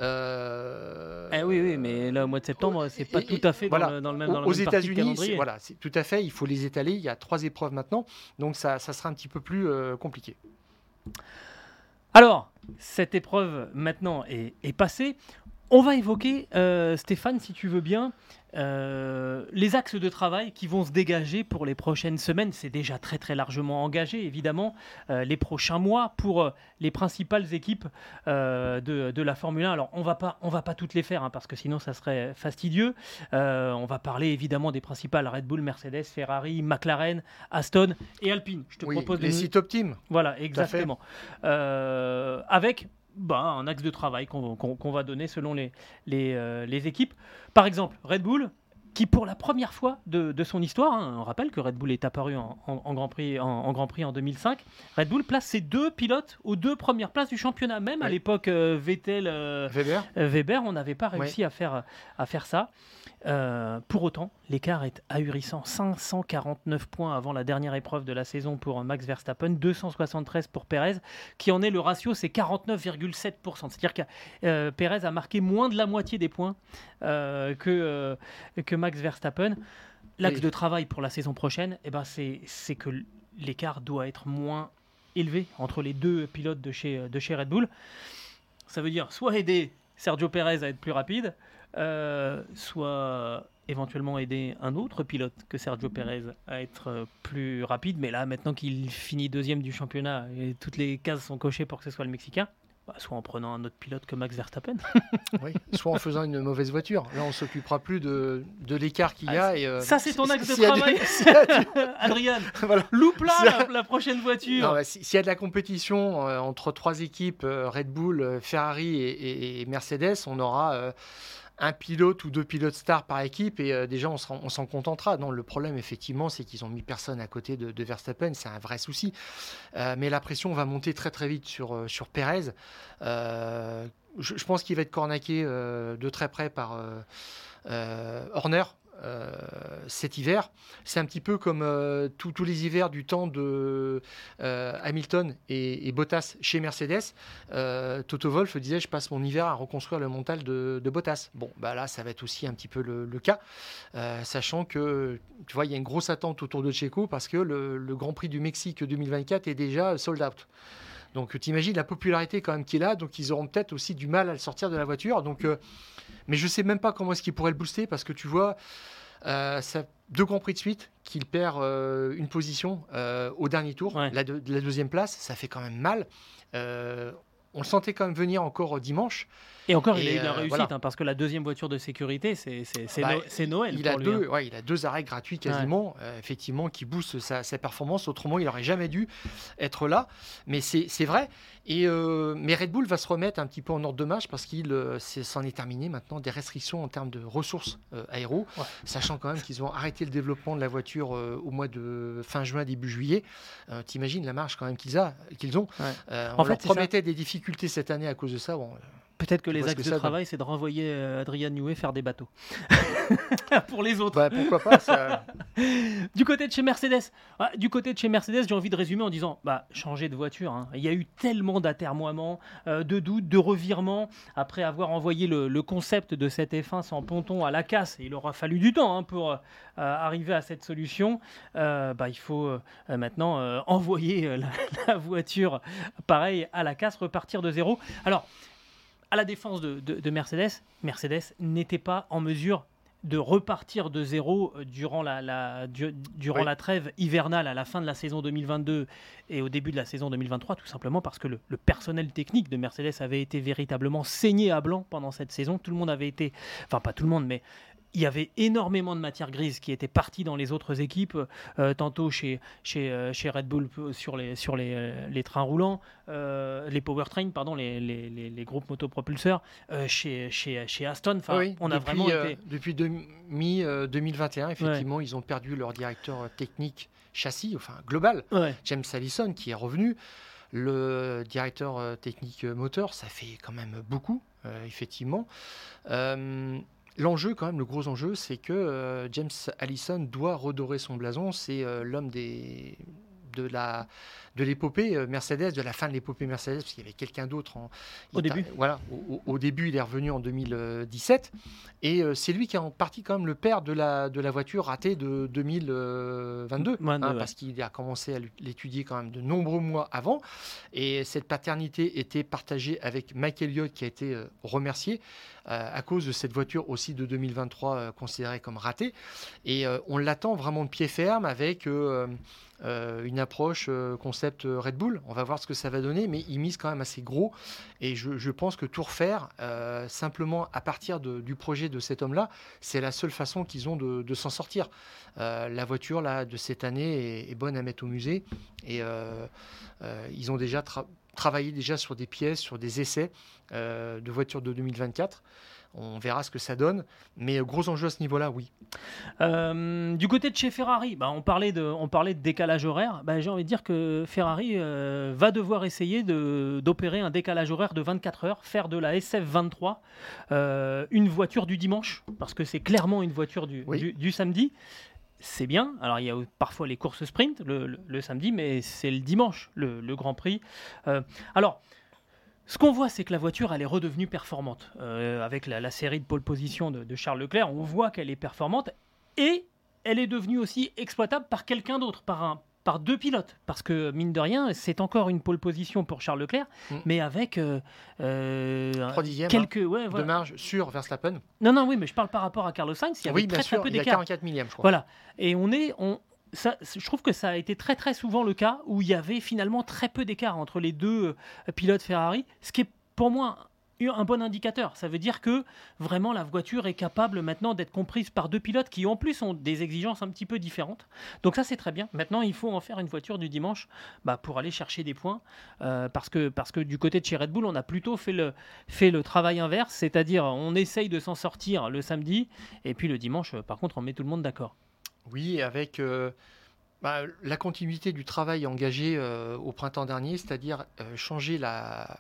euh, Eh oui, oui, mais là, au mois de septembre, c'est pas et- tout à fait dans, voilà. le, dans le même, Aux- dans la aux même partie de États-Unis, calendrier. c'est- voilà, c'est tout à fait. Il faut les étaler. Il y a trois épreuves maintenant, donc ça, ça sera un petit peu plus euh, compliqué. Alors, cette épreuve maintenant est, est passée. On va évoquer, euh, Stéphane, si tu veux bien, euh, les axes de travail qui vont se dégager pour les prochaines semaines. C'est déjà très très largement engagé, évidemment, euh, les prochains mois pour euh, les principales équipes euh, de, de la Formule un. Alors, on va pas, on va pas toutes les faire, hein, parce que sinon ça serait fastidieux. Euh, on va parler évidemment des principales Red Bull, Mercedes, Ferrari, McLaren, Aston et Alpine. Je te oui, propose les de... six top teams. Voilà, exactement. Euh, avec... Bah, un axe de travail qu'on, qu'on, qu'on va donner selon les, les, euh, les équipes. Par exemple, Red Bull, qui pour la première fois de, de son histoire, hein, on rappelle que Red Bull est apparu en, en, en, Grand Prix, en, en Grand Prix en deux mille cinq, Red Bull place ses deux pilotes aux deux premières places du championnat. Même oui. à l'époque, euh, Vettel, euh, Weber. Euh, Weber, on n'avait pas réussi oui. à, faire, à faire ça. Euh, pour autant, l'écart est ahurissant. cinq cent quarante-neuf points avant la dernière épreuve de la saison pour Max Verstappen, deux cent soixante-treize pour Perez, qui en est le ratio, c'est quarante-neuf virgule sept pour cent. C'est-à-dire que euh, Perez a marqué moins de la moitié des points euh, que, euh, que Max Verstappen. L'axe oui. de travail pour la saison prochaine, eh ben c'est, c'est que l'écart doit être moins élevé entre les deux pilotes de chez, de chez Red Bull. Ça veut dire soit aider Sergio Perez à être plus rapide, Euh, soit éventuellement aider un autre pilote que Sergio Perez à être euh, plus rapide. Mais là, maintenant qu'il finit deuxième du championnat et toutes les cases sont cochées pour que ce soit le Mexicain, bah, soit en prenant un autre pilote que Max Verstappen. Oui, soit en faisant une mauvaise voiture. Là, on ne s'occupera plus de, de l'écart qu'il y a. Ah, et, euh, ça, c'est ton axe si, de si travail, du... Adrien. Voilà. Loupe là si la, la prochaine voiture. Non, bah, si, s'il y a de la compétition euh, entre trois équipes, euh, Red Bull, euh, Ferrari et, et, et Mercedes, on aura... Euh, un pilote ou deux pilotes stars par équipe et euh, déjà on, sera, on s'en contentera. Non, le problème effectivement c'est qu'ils ont mis personne à côté de, de Verstappen, c'est un vrai souci. Euh, mais la pression va monter très très vite sur, euh, sur Perez. Euh, je, je pense qu'il va être cornaqué euh, de très près par euh, euh, Horner. Euh, cet hiver, c'est un petit peu comme euh, tous, tous les hivers du temps de euh, Hamilton et, et Bottas chez Mercedes. Euh, Toto Wolff disait je passe mon hiver à reconstruire le mental de, de Bottas. Bon, bah là ça va être aussi un petit peu le, le cas, euh, sachant que tu vois il y a une grosse attente autour de Checo parce que le, le Grand Prix du Mexique deux mille vingt-quatre est déjà sold out. Donc tu imagines la popularité quand même qu'il a, donc ils auront peut-être aussi du mal à le sortir de la voiture. Donc, euh, mais je ne sais même pas comment est-ce qu'ils pourraient le booster parce que tu vois, euh, ça, deux Grands Prix de suite qu'il perd euh, une position euh, au dernier tour, ouais. la, de, la deuxième place, ça fait quand même mal. Euh, on le sentait quand même venir encore dimanche. Et encore, et il a eu de la euh, réussite, voilà. hein, parce que la deuxième voiture de sécurité, c'est, c'est, c'est, bah, no, c'est Noël il pour a lui. Deux, hein. ouais, il a deux arrêts gratuits quasiment, ouais. euh, effectivement, qui boostent sa, sa performance. Autrement, il n'aurait jamais dû être là. Mais c'est, c'est vrai. Et, euh, mais Red Bull va se remettre un petit peu en ordre de marche parce qu'il euh, c'est, s'en est terminé maintenant des restrictions en termes de ressources euh, aéro, ouais. sachant quand même qu'ils ont arrêté le développement de la voiture euh, au mois de fin juin, début juillet. Euh, t'imagines la marge quand même qu'ils, a, qu'ils ont. Ouais. Euh, on en fait, leur promettait des difficultés cette année à cause de ça. Bon, peut-être que les axes de travail, c'est de renvoyer euh, Adrien Newey faire des bateaux. Pour les autres. Bah, pourquoi pas ça... Du côté de chez Mercedes, ah, du côté de chez Mercedes, j'ai envie de résumer en disant, bah, changer de voiture. Hein. Il y a eu tellement d'atermoiements, euh, de doutes, de revirements. Après avoir envoyé le, le concept de cette F un sans ponton à la casse, et il aura fallu du temps hein, pour euh, arriver à cette solution. Euh, bah, il faut euh, maintenant euh, envoyer la, la voiture, pareil, à la casse, repartir de zéro. Alors, à la défense de, de, de Mercedes, Mercedes n'était pas en mesure de repartir de zéro durant la, la, du, durant oui. la trêve hivernale à la fin de la saison deux mille vingt-deux et au début de la saison deux mille vingt-trois, tout simplement parce que le, le personnel technique de Mercedes avait été véritablement saigné à blanc pendant cette saison. Tout le monde avait été, enfin pas tout le monde, mais il y avait énormément de matière grise qui était partie dans les autres équipes, euh, tantôt chez, chez, euh, chez Red Bull sur les, sur les, euh, les trains roulants, euh, les powertrains, pardon, les, les, les, les groupes motopropulseurs, euh, chez, chez, chez Aston. Enfin, oui, on depuis, a vraiment euh, été... Depuis mi deux mille vingt et un, effectivement, ouais. ils ont perdu leur directeur technique châssis, enfin global, ouais. James Allison, qui est revenu. Le directeur technique moteur, ça fait quand même beaucoup, euh, effectivement. Euh, L'enjeu, quand même, le gros enjeu, c'est que euh, James Allison doit redorer son blason. C'est euh, l'homme des, de la de l'épopée Mercedes, de la fin de l'épopée Mercedes, parce qu'il y avait quelqu'un d'autre. En, au début. Voilà, au, au début, il est revenu en deux mille dix-sept, et euh, c'est lui qui est en partie quand même le père de la de la voiture ratée de deux mille vingt-deux, Ouais, hein, ouais. parce qu'il a commencé à l'étudier quand même de nombreux mois avant, et cette paternité était partagée avec Mike Elliott, qui a été euh, remercié euh, à cause de cette voiture aussi de deux mille vingt-trois euh, considérée comme ratée, et euh, on l'attend vraiment de pied ferme avec euh, euh, une approche euh, concept Red Bull. On va voir ce que ça va donner, mais il mise quand même assez gros, et je, je pense que tout refaire euh, simplement à partir de, du projet de cet homme-là, c'est la seule façon qu'ils ont de, de s'en sortir. Euh, la voiture là, de cette année est, est bonne à mettre au musée, et euh, euh, ils ont déjà tra- travaillé déjà sur des pièces, sur des essais euh, de voitures de deux mille vingt-quatre. On verra ce que ça donne, mais gros enjeu à ce niveau-là, oui. Euh, du côté de chez Ferrari, bah, on, parlait de, on parlait de décalage horaire. Bah, j'ai envie de dire que Ferrari euh, va devoir essayer de, d'opérer un décalage horaire de vingt-quatre heures, faire de la S F vingt-trois euh, une voiture du dimanche, parce que c'est clairement une voiture du, Oui. du, du samedi. C'est bien. Alors, il y a parfois les courses sprint le, le, le samedi, mais c'est le dimanche, le, le Grand Prix. Euh, alors, ce qu'on voit, c'est que la voiture, elle est redevenue performante. Euh, avec la, la série de pole position de, de Charles Leclerc, on voit qu'elle est performante et elle est devenue aussi exploitable par quelqu'un d'autre, par, un, par deux pilotes. Parce que, mine de rien, c'est encore une pole position pour Charles Leclerc, Mm. mais avec euh, euh, trois dixièmes quelques... Ouais, hein, voilà. de marge sur Verstappen. Non, non, oui, mais je parle par rapport à Carlos Sainz, il y avait Oui, bien très, sûr, très peu il y a d'écart. quarante-quatre millièmes, je crois. Voilà. Et on est... On, Ça, je trouve que ça a été très très souvent le cas où il y avait finalement très peu d'écart entre les deux euh, pilotes Ferrari, ce qui est pour moi un bon indicateur. Ça veut dire que vraiment la voiture est capable maintenant d'être comprise par deux pilotes qui en plus ont des exigences un petit peu différentes. Donc ça c'est très bien. Maintenant il faut en faire une voiture du dimanche bah, pour aller chercher des points euh, parce, que, parce que du côté de chez Red Bull on a plutôt fait le, fait le travail inverse, c'est-à-dire on essaye de s'en sortir le samedi et puis le dimanche par contre on met tout le monde d'accord. Oui, avec euh, bah, la continuité du travail engagé euh, au printemps dernier, c'est-à-dire euh, changer la,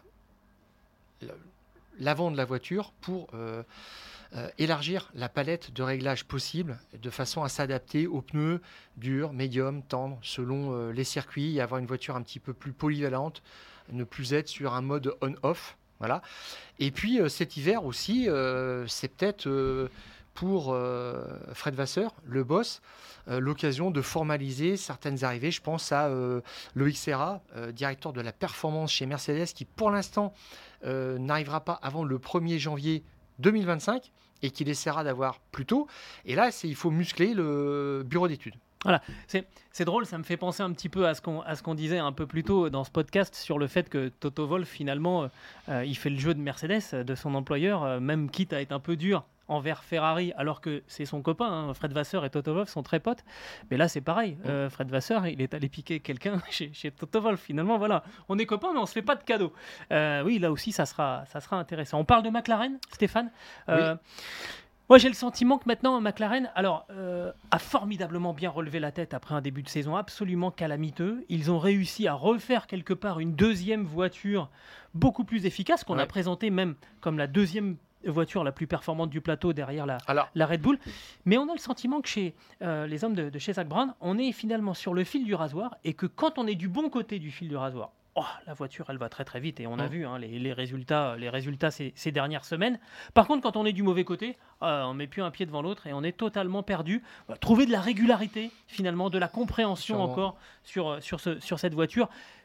la- l'avant de la voiture pour euh, euh, élargir la palette de réglages possibles de façon à s'adapter aux pneus durs, médiums, tendres, selon euh, les circuits, et avoir une voiture un petit peu plus polyvalente, ne plus être sur un mode on-off. Voilà. Et puis euh, cet hiver aussi, euh, c'est peut-être euh, pour euh, Fred Vasseur, le boss, euh, l'occasion de formaliser certaines arrivées. Je pense à euh, Loïc Serra, euh, directeur de la performance chez Mercedes, qui pour l'instant euh, n'arrivera pas avant le premier janvier deux mille vingt-cinq et qu'il essaiera d'avoir plus tôt. Et là, c'est, il faut muscler le bureau d'études. Voilà, c'est, c'est drôle, ça me fait penser un petit peu à ce, qu'on, à ce qu'on disait un peu plus tôt dans ce podcast sur le fait que Toto Wolff, finalement, euh, il fait le jeu de Mercedes, de son employeur, euh, même quitte à être un peu dur envers Ferrari, alors que c'est son copain, hein. Fred Vasseur et Toto Wolff sont très potes. Mais là, c'est pareil. Euh, Fred Vasseur, il est allé piquer quelqu'un chez, chez Toto Wolff. Finalement, voilà, on est copains, mais on se fait pas de cadeaux. Euh, oui, là aussi, ça sera, ça sera intéressant. On parle de McLaren, Stéphane. Euh, Oui. Moi, j'ai le sentiment que maintenant, McLaren alors, euh, a formidablement bien relevé la tête après un début de saison absolument calamiteux. Ils ont réussi à refaire quelque part une deuxième voiture beaucoup plus efficace, qu'on Ouais. a présentée même comme la deuxième voiture la plus performante du plateau derrière la, Alors, la Red Bull. Mais on a le sentiment que chez euh, les hommes de, de chez Zak Brown, on est finalement sur le fil du rasoir et que quand on est du bon côté du fil du rasoir, oh, la voiture, elle va très très vite et on a Mm. vu hein, les, les résultats, les résultats ces, ces dernières semaines. Par contre, quand on est du mauvais côté, euh, on met plus un pied devant l'autre et on est totalement perdu. Voilà, trouver de la régularité, finalement, de la compréhension Sûrement. encore sur, sur, ce, sur cette voiture.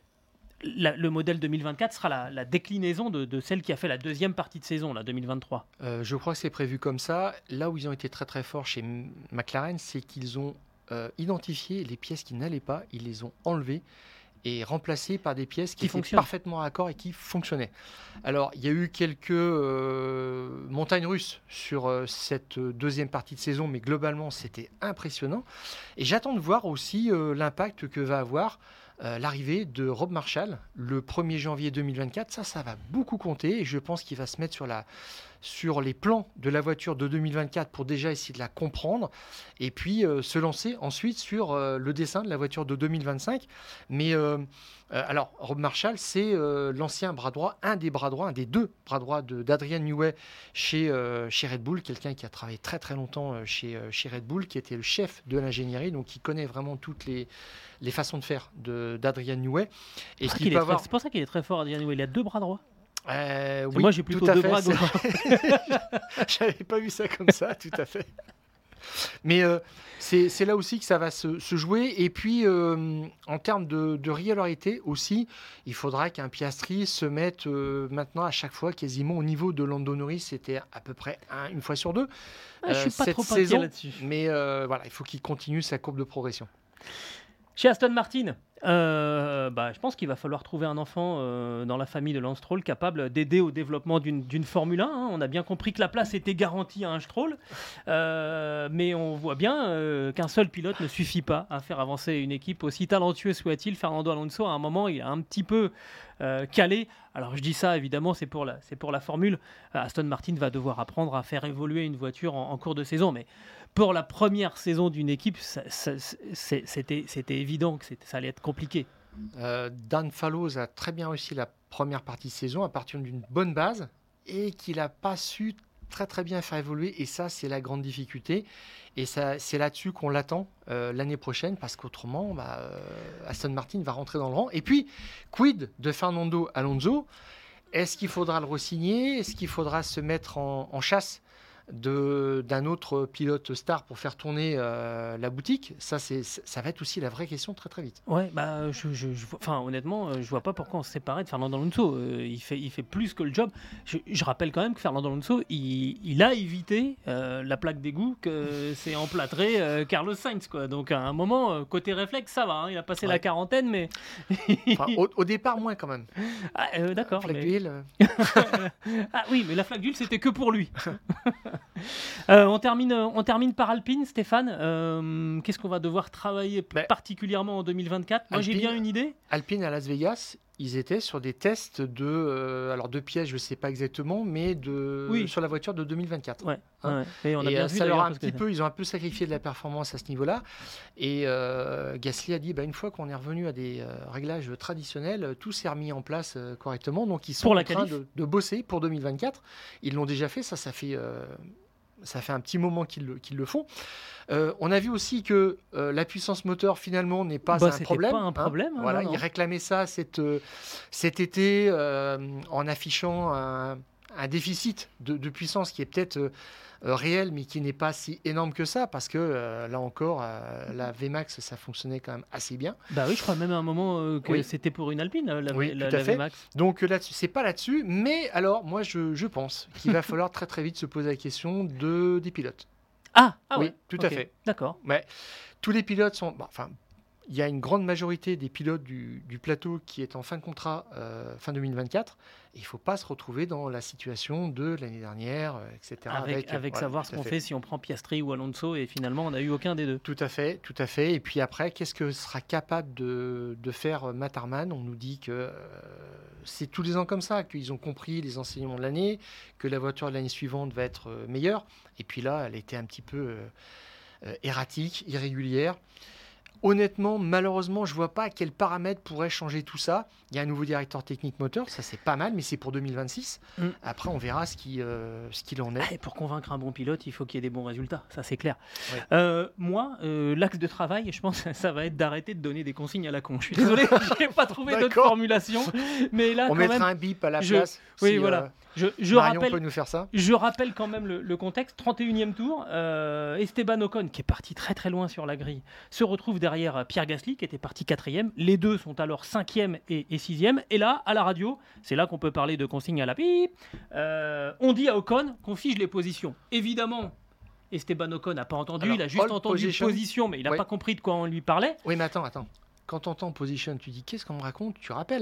La- le modèle deux mille vingt-quatre sera la, la déclinaison de, de celle qui a fait la deuxième partie de saison, la deux mille vingt-trois. Euh, je crois que c'est prévu comme ça. Là où ils ont été très très forts chez M- McLaren, c'est qu'ils ont euh, identifié les pièces qui n'allaient pas, ils les ont enlevées et remplacées par des pièces qui, Qui étaient fonctionnent. parfaitement raccord et qui fonctionnaient. Alors, il y a eu quelques euh, montagnes russes sur euh, cette deuxième partie de saison, mais globalement, c'était impressionnant. Et j'attends de voir aussi euh, l'impact que va avoir euh, l'arrivée de Rob Marshall le premier janvier deux mille vingt-quatre. Ça, ça va beaucoup compter et je pense qu'il va se mettre sur la sur les plans de la voiture de deux mille vingt-quatre pour déjà essayer de la comprendre et puis euh, se lancer ensuite sur euh, le dessin de la voiture de deux mille vingt-cinq. Mais euh, euh, alors, Rob Marshall, c'est euh, l'ancien bras droit, un des bras droits, un des deux bras droits de, d'Adrian Newey chez, euh, chez Red Bull, quelqu'un qui a travaillé très très longtemps euh, chez, euh, chez Red Bull, qui était le chef de l'ingénierie, donc qui connaît vraiment toutes les, les façons de faire de, d'Adrian Newey. Et C'est, qui peut avoir... très, c'est pour ça qu'il est très fort, Adrian Newey. Il a deux bras droits. Euh, oui, moi, j'ai plutôt tout à deux fait, bras gauche. J'avais pas vu ça comme ça, tout à fait. Mais euh, c'est, c'est là aussi que ça va se, se jouer. Et puis, euh, en termes de, de régularité aussi, il faudra qu'un Piastri se mette euh, maintenant à chaque fois quasiment au niveau de Lando Norris. C'était à peu près un, une fois sur deux Ah, je suis pas cette trop inquiet saison. là-dessus. Mais euh, voilà, il faut qu'il continue sa courbe de progression. Chez Aston Martin, euh, bah, je pense qu'il va falloir trouver un enfant euh, dans la famille de Lance Stroll capable d'aider au développement d'une, d'une Formule un. Hein. On a bien compris que la place était garantie à un Stroll, euh, mais on voit bien euh, qu'un seul pilote ne suffit pas à faire avancer une équipe, aussi talentueux soit-il. Fernando Alonso, à un moment, il a un petit peu euh, calé. Alors je dis ça, évidemment, c'est pour la, c'est pour la formule. Euh, Aston Martin va devoir apprendre à faire évoluer une voiture en, en cours de saison, mais pour la première saison d'une équipe, ça, ça, c'est, c'était, c'était évident que c'était, ça allait être compliqué. Euh, Dan Fallows a très bien réussi la première partie de saison à partir d'une bonne base et qu'il n'a pas su très très bien faire évoluer. Et ça, c'est la grande difficulté. Et ça, c'est là-dessus qu'on l'attend euh, l'année prochaine parce qu'autrement, bah, euh, Aston Martin va rentrer dans le rang. Et puis, quid de Fernando Alonso ? Est-ce qu'il faudra le re-signer ? Est-ce qu'il faudra se mettre en, en chasse de, d'un autre pilote star pour faire tourner euh, la boutique? Ça, c'est, ça va être aussi la vraie question très très vite. Ouais, bah, je, je, je, enfin, honnêtement, je vois pas pourquoi on se séparait de Fernando Alonso. Euh, il, fait, il fait plus que le job. Je, je rappelle quand même que Fernando Alonso, il, il a évité euh, la plaque d'égout que s'est emplâtré euh, Carlos Sainz, quoi. Donc à un moment, euh, côté réflexe, ça va. Hein, il a passé ouais. la quarantaine, mais enfin, au, au départ moins quand même. Ah, euh, d'accord. La flaque mais... d'huile. Ah oui, mais la flaque d'huile, c'était que pour lui. euh, on, termine, on termine par Alpine, Stéphane. Euh, qu'est-ce qu'on va devoir travailler bah, particulièrement en deux mille vingt-quatre ? Moi, Alpine, j'ai bien une idée. Alpine à Las Vegas, ils étaient sur des tests de, euh, alors de pièces, je ne sais pas exactement, mais de, oui. sur la voiture de deux mille vingt-quatre. Ouais, hein ouais. Et on a et bien euh, vu ça leur a un que... petit peu, ils ont un peu sacrifié de la performance à ce niveau-là. Et euh, Gasly a dit, bah, une fois qu'on est revenu à des euh, réglages traditionnels, tout s'est remis en place euh, correctement. Donc ils sont pour en train de, de bosser pour deux mille vingt-quatre. Ils l'ont déjà fait, ça, ça fait... Euh, Ça fait un petit moment qu'ils le, qu'ils le font. Euh, on a vu aussi que euh, la puissance moteur, finalement, n'est pas bah, un problème. pas un problème. Hein. Hein, voilà, non, non. Ils réclamaient ça cet, euh, cet été euh, en affichant un, un déficit de, de puissance qui est peut-être euh, réel, mais qui n'est pas si énorme que ça, parce que euh, là encore, euh, la V MAX, ça fonctionnait quand même assez bien. Bah oui, je crois même à un moment euh, que oui. c'était pour une Alpine, la, oui, la, tout à la fait. V MAX. Donc là-dessus, c'est pas là-dessus, mais alors moi, je, je pense qu'il va falloir très très vite se poser la question de, des pilotes. Ah, ah oui, ouais. tout okay. à fait. D'accord. Ouais. Tous les pilotes sont... Bon, enfin, il y a une grande majorité des pilotes du, du plateau qui est en fin de contrat euh, fin deux mille vingt-quatre. Et il ne faut pas se retrouver dans la situation de l'année dernière, euh, et cetera. Avec, avec, avec voilà, savoir ce qu'on fait. fait si on prend Piastri ou Alonso et finalement on n'a eu aucun des deux. Tout à fait, tout à fait. Et puis après, qu'est-ce que sera capable de, de faire Matt Harman ? On nous dit que euh, c'est tous les ans comme ça, qu'ils ont compris les enseignements de l'année, que la voiture de l'année suivante va être euh, meilleure. Et puis là, elle était un petit peu euh, euh, erratique, irrégulière. Honnêtement, malheureusement, je ne vois pas à quel paramètre pourrait changer tout ça. Il y a un nouveau directeur technique moteur, ça c'est pas mal, mais c'est pour deux mille vingt-six. Mm. Après, on verra ce, qui, euh, ce qu'il en est. Ah, et pour convaincre un bon pilote, il faut qu'il y ait des bons résultats, ça c'est clair. Ouais. Euh, moi, euh, l'axe de travail, je pense que ça va être d'arrêter de donner des consignes à la con. Je suis désolé, je n'ai pas trouvé d'autres formulations. Mais là, on quand mettra même, un bip à la je, place. Oui, si, voilà. Euh... Je, je, Marion rappelle, peut nous faire ça. je rappelle quand même le, le contexte. trente et unième tour, euh, Esteban Ocon, qui est parti très très loin sur la grille, se retrouve derrière Pierre Gasly, qui était parti quatrième. Les deux sont alors cinquième et, et sixième. Et là, à la radio, c'est là qu'on peut parler de consigne à la pipe, euh, on dit à Ocon qu'on fige les positions. Évidemment, Esteban Ocon n'a pas entendu, alors, il a juste entendu position, position mais il n'a ouais. pas compris de quoi on lui parlait. Oui, mais attends, attends. Quand tu entends position, tu dis qu'est-ce qu'on me raconte ? Tu rappelles ?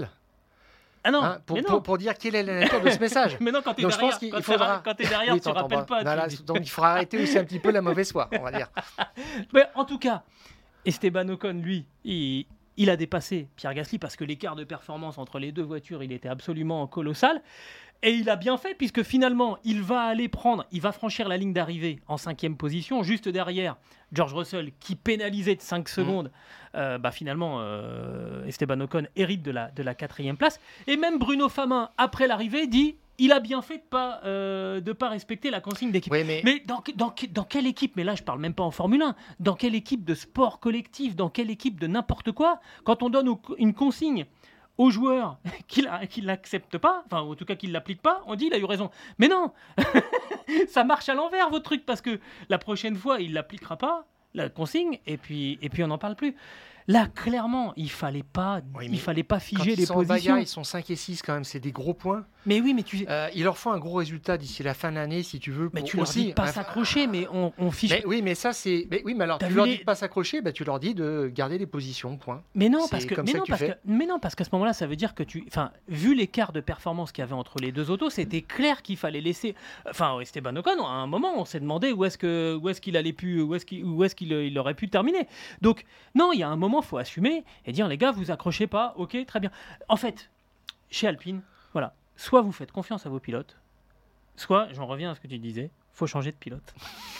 Ah non, hein, pour, mais non. Pour, pour dire quelle est la nature de ce message. Mais non, quand tu es derrière, quand faudra... quand t'es derrière, oui, tu ne rappelles pas. Non, là, dis... donc il faudra arrêter aussi un petit peu la mauvaise foi, on va dire. Mais en tout cas, Esteban Ocon, lui, il, il a dépassé Pierre Gasly parce que l'écart de performance entre les deux voitures, il était absolument colossal. Et il a bien fait, puisque finalement, il va aller prendre, il va franchir la ligne d'arrivée en cinquième position, juste derrière George Russell, qui pénalisait de cinq secondes. Mmh. Euh, bah finalement, euh, Esteban Ocon hérite de la, de la quatrième place. Et même Bruno Famin, après l'arrivée, dit il a bien fait de ne pas, euh, de pas respecter la consigne d'équipe. Oui, mais mais dans, dans, dans quelle équipe, mais là je ne parle même pas en Formule un, dans quelle équipe de sport collectif, dans quelle équipe de n'importe quoi, quand on donne une consigne aux joueurs qui ne l'acceptent pas, enfin en tout cas qui ne l'appliquent pas, on dit il a eu raison. Mais non, ça marche à l'envers votre truc, parce que la prochaine fois il ne l'appliquera pas, la consigne, et puis, et puis on n'en parle plus. Là, clairement, il ne fallait pas, oui, il fallait pas figer quand les ils sont positions. Bagarre, ils sont cinq et six quand même, c'est des gros points. Mais oui, mais tu... Euh, il leur faut un gros résultat d'ici la fin de l'année, si tu veux. Mais pour tu leur aussi, dis de pas un... s'accrocher, mais on, on fiche... Mais oui, mais ça, c'est... Mais oui, mais alors, T'as tu leur les... dis de pas s'accrocher, bah, tu leur dis de garder les positions, point. Mais non, c'est parce que... comme Mais ça non, que tu parce fais. que... mais non, parce qu'à ce moment-là, ça veut dire que tu... Enfin, vu l'écart de performance qu'il y avait entre les deux autos, c'était clair qu'il fallait laisser... Enfin, Esteban Ocon, à un moment, on s'est demandé où est-ce que... où est-ce qu'il allait pu... où est-ce qu'il, où est-ce qu'il il aurait pu terminer. Donc, non, il y a un moment, il faut assumer et dire, les gars, vous accrochez pas, ok, très bien. En fait, chez Alpine, voilà, soit vous faites confiance à vos pilotes, soit, j'en reviens à ce que tu disais, faut changer de pilote.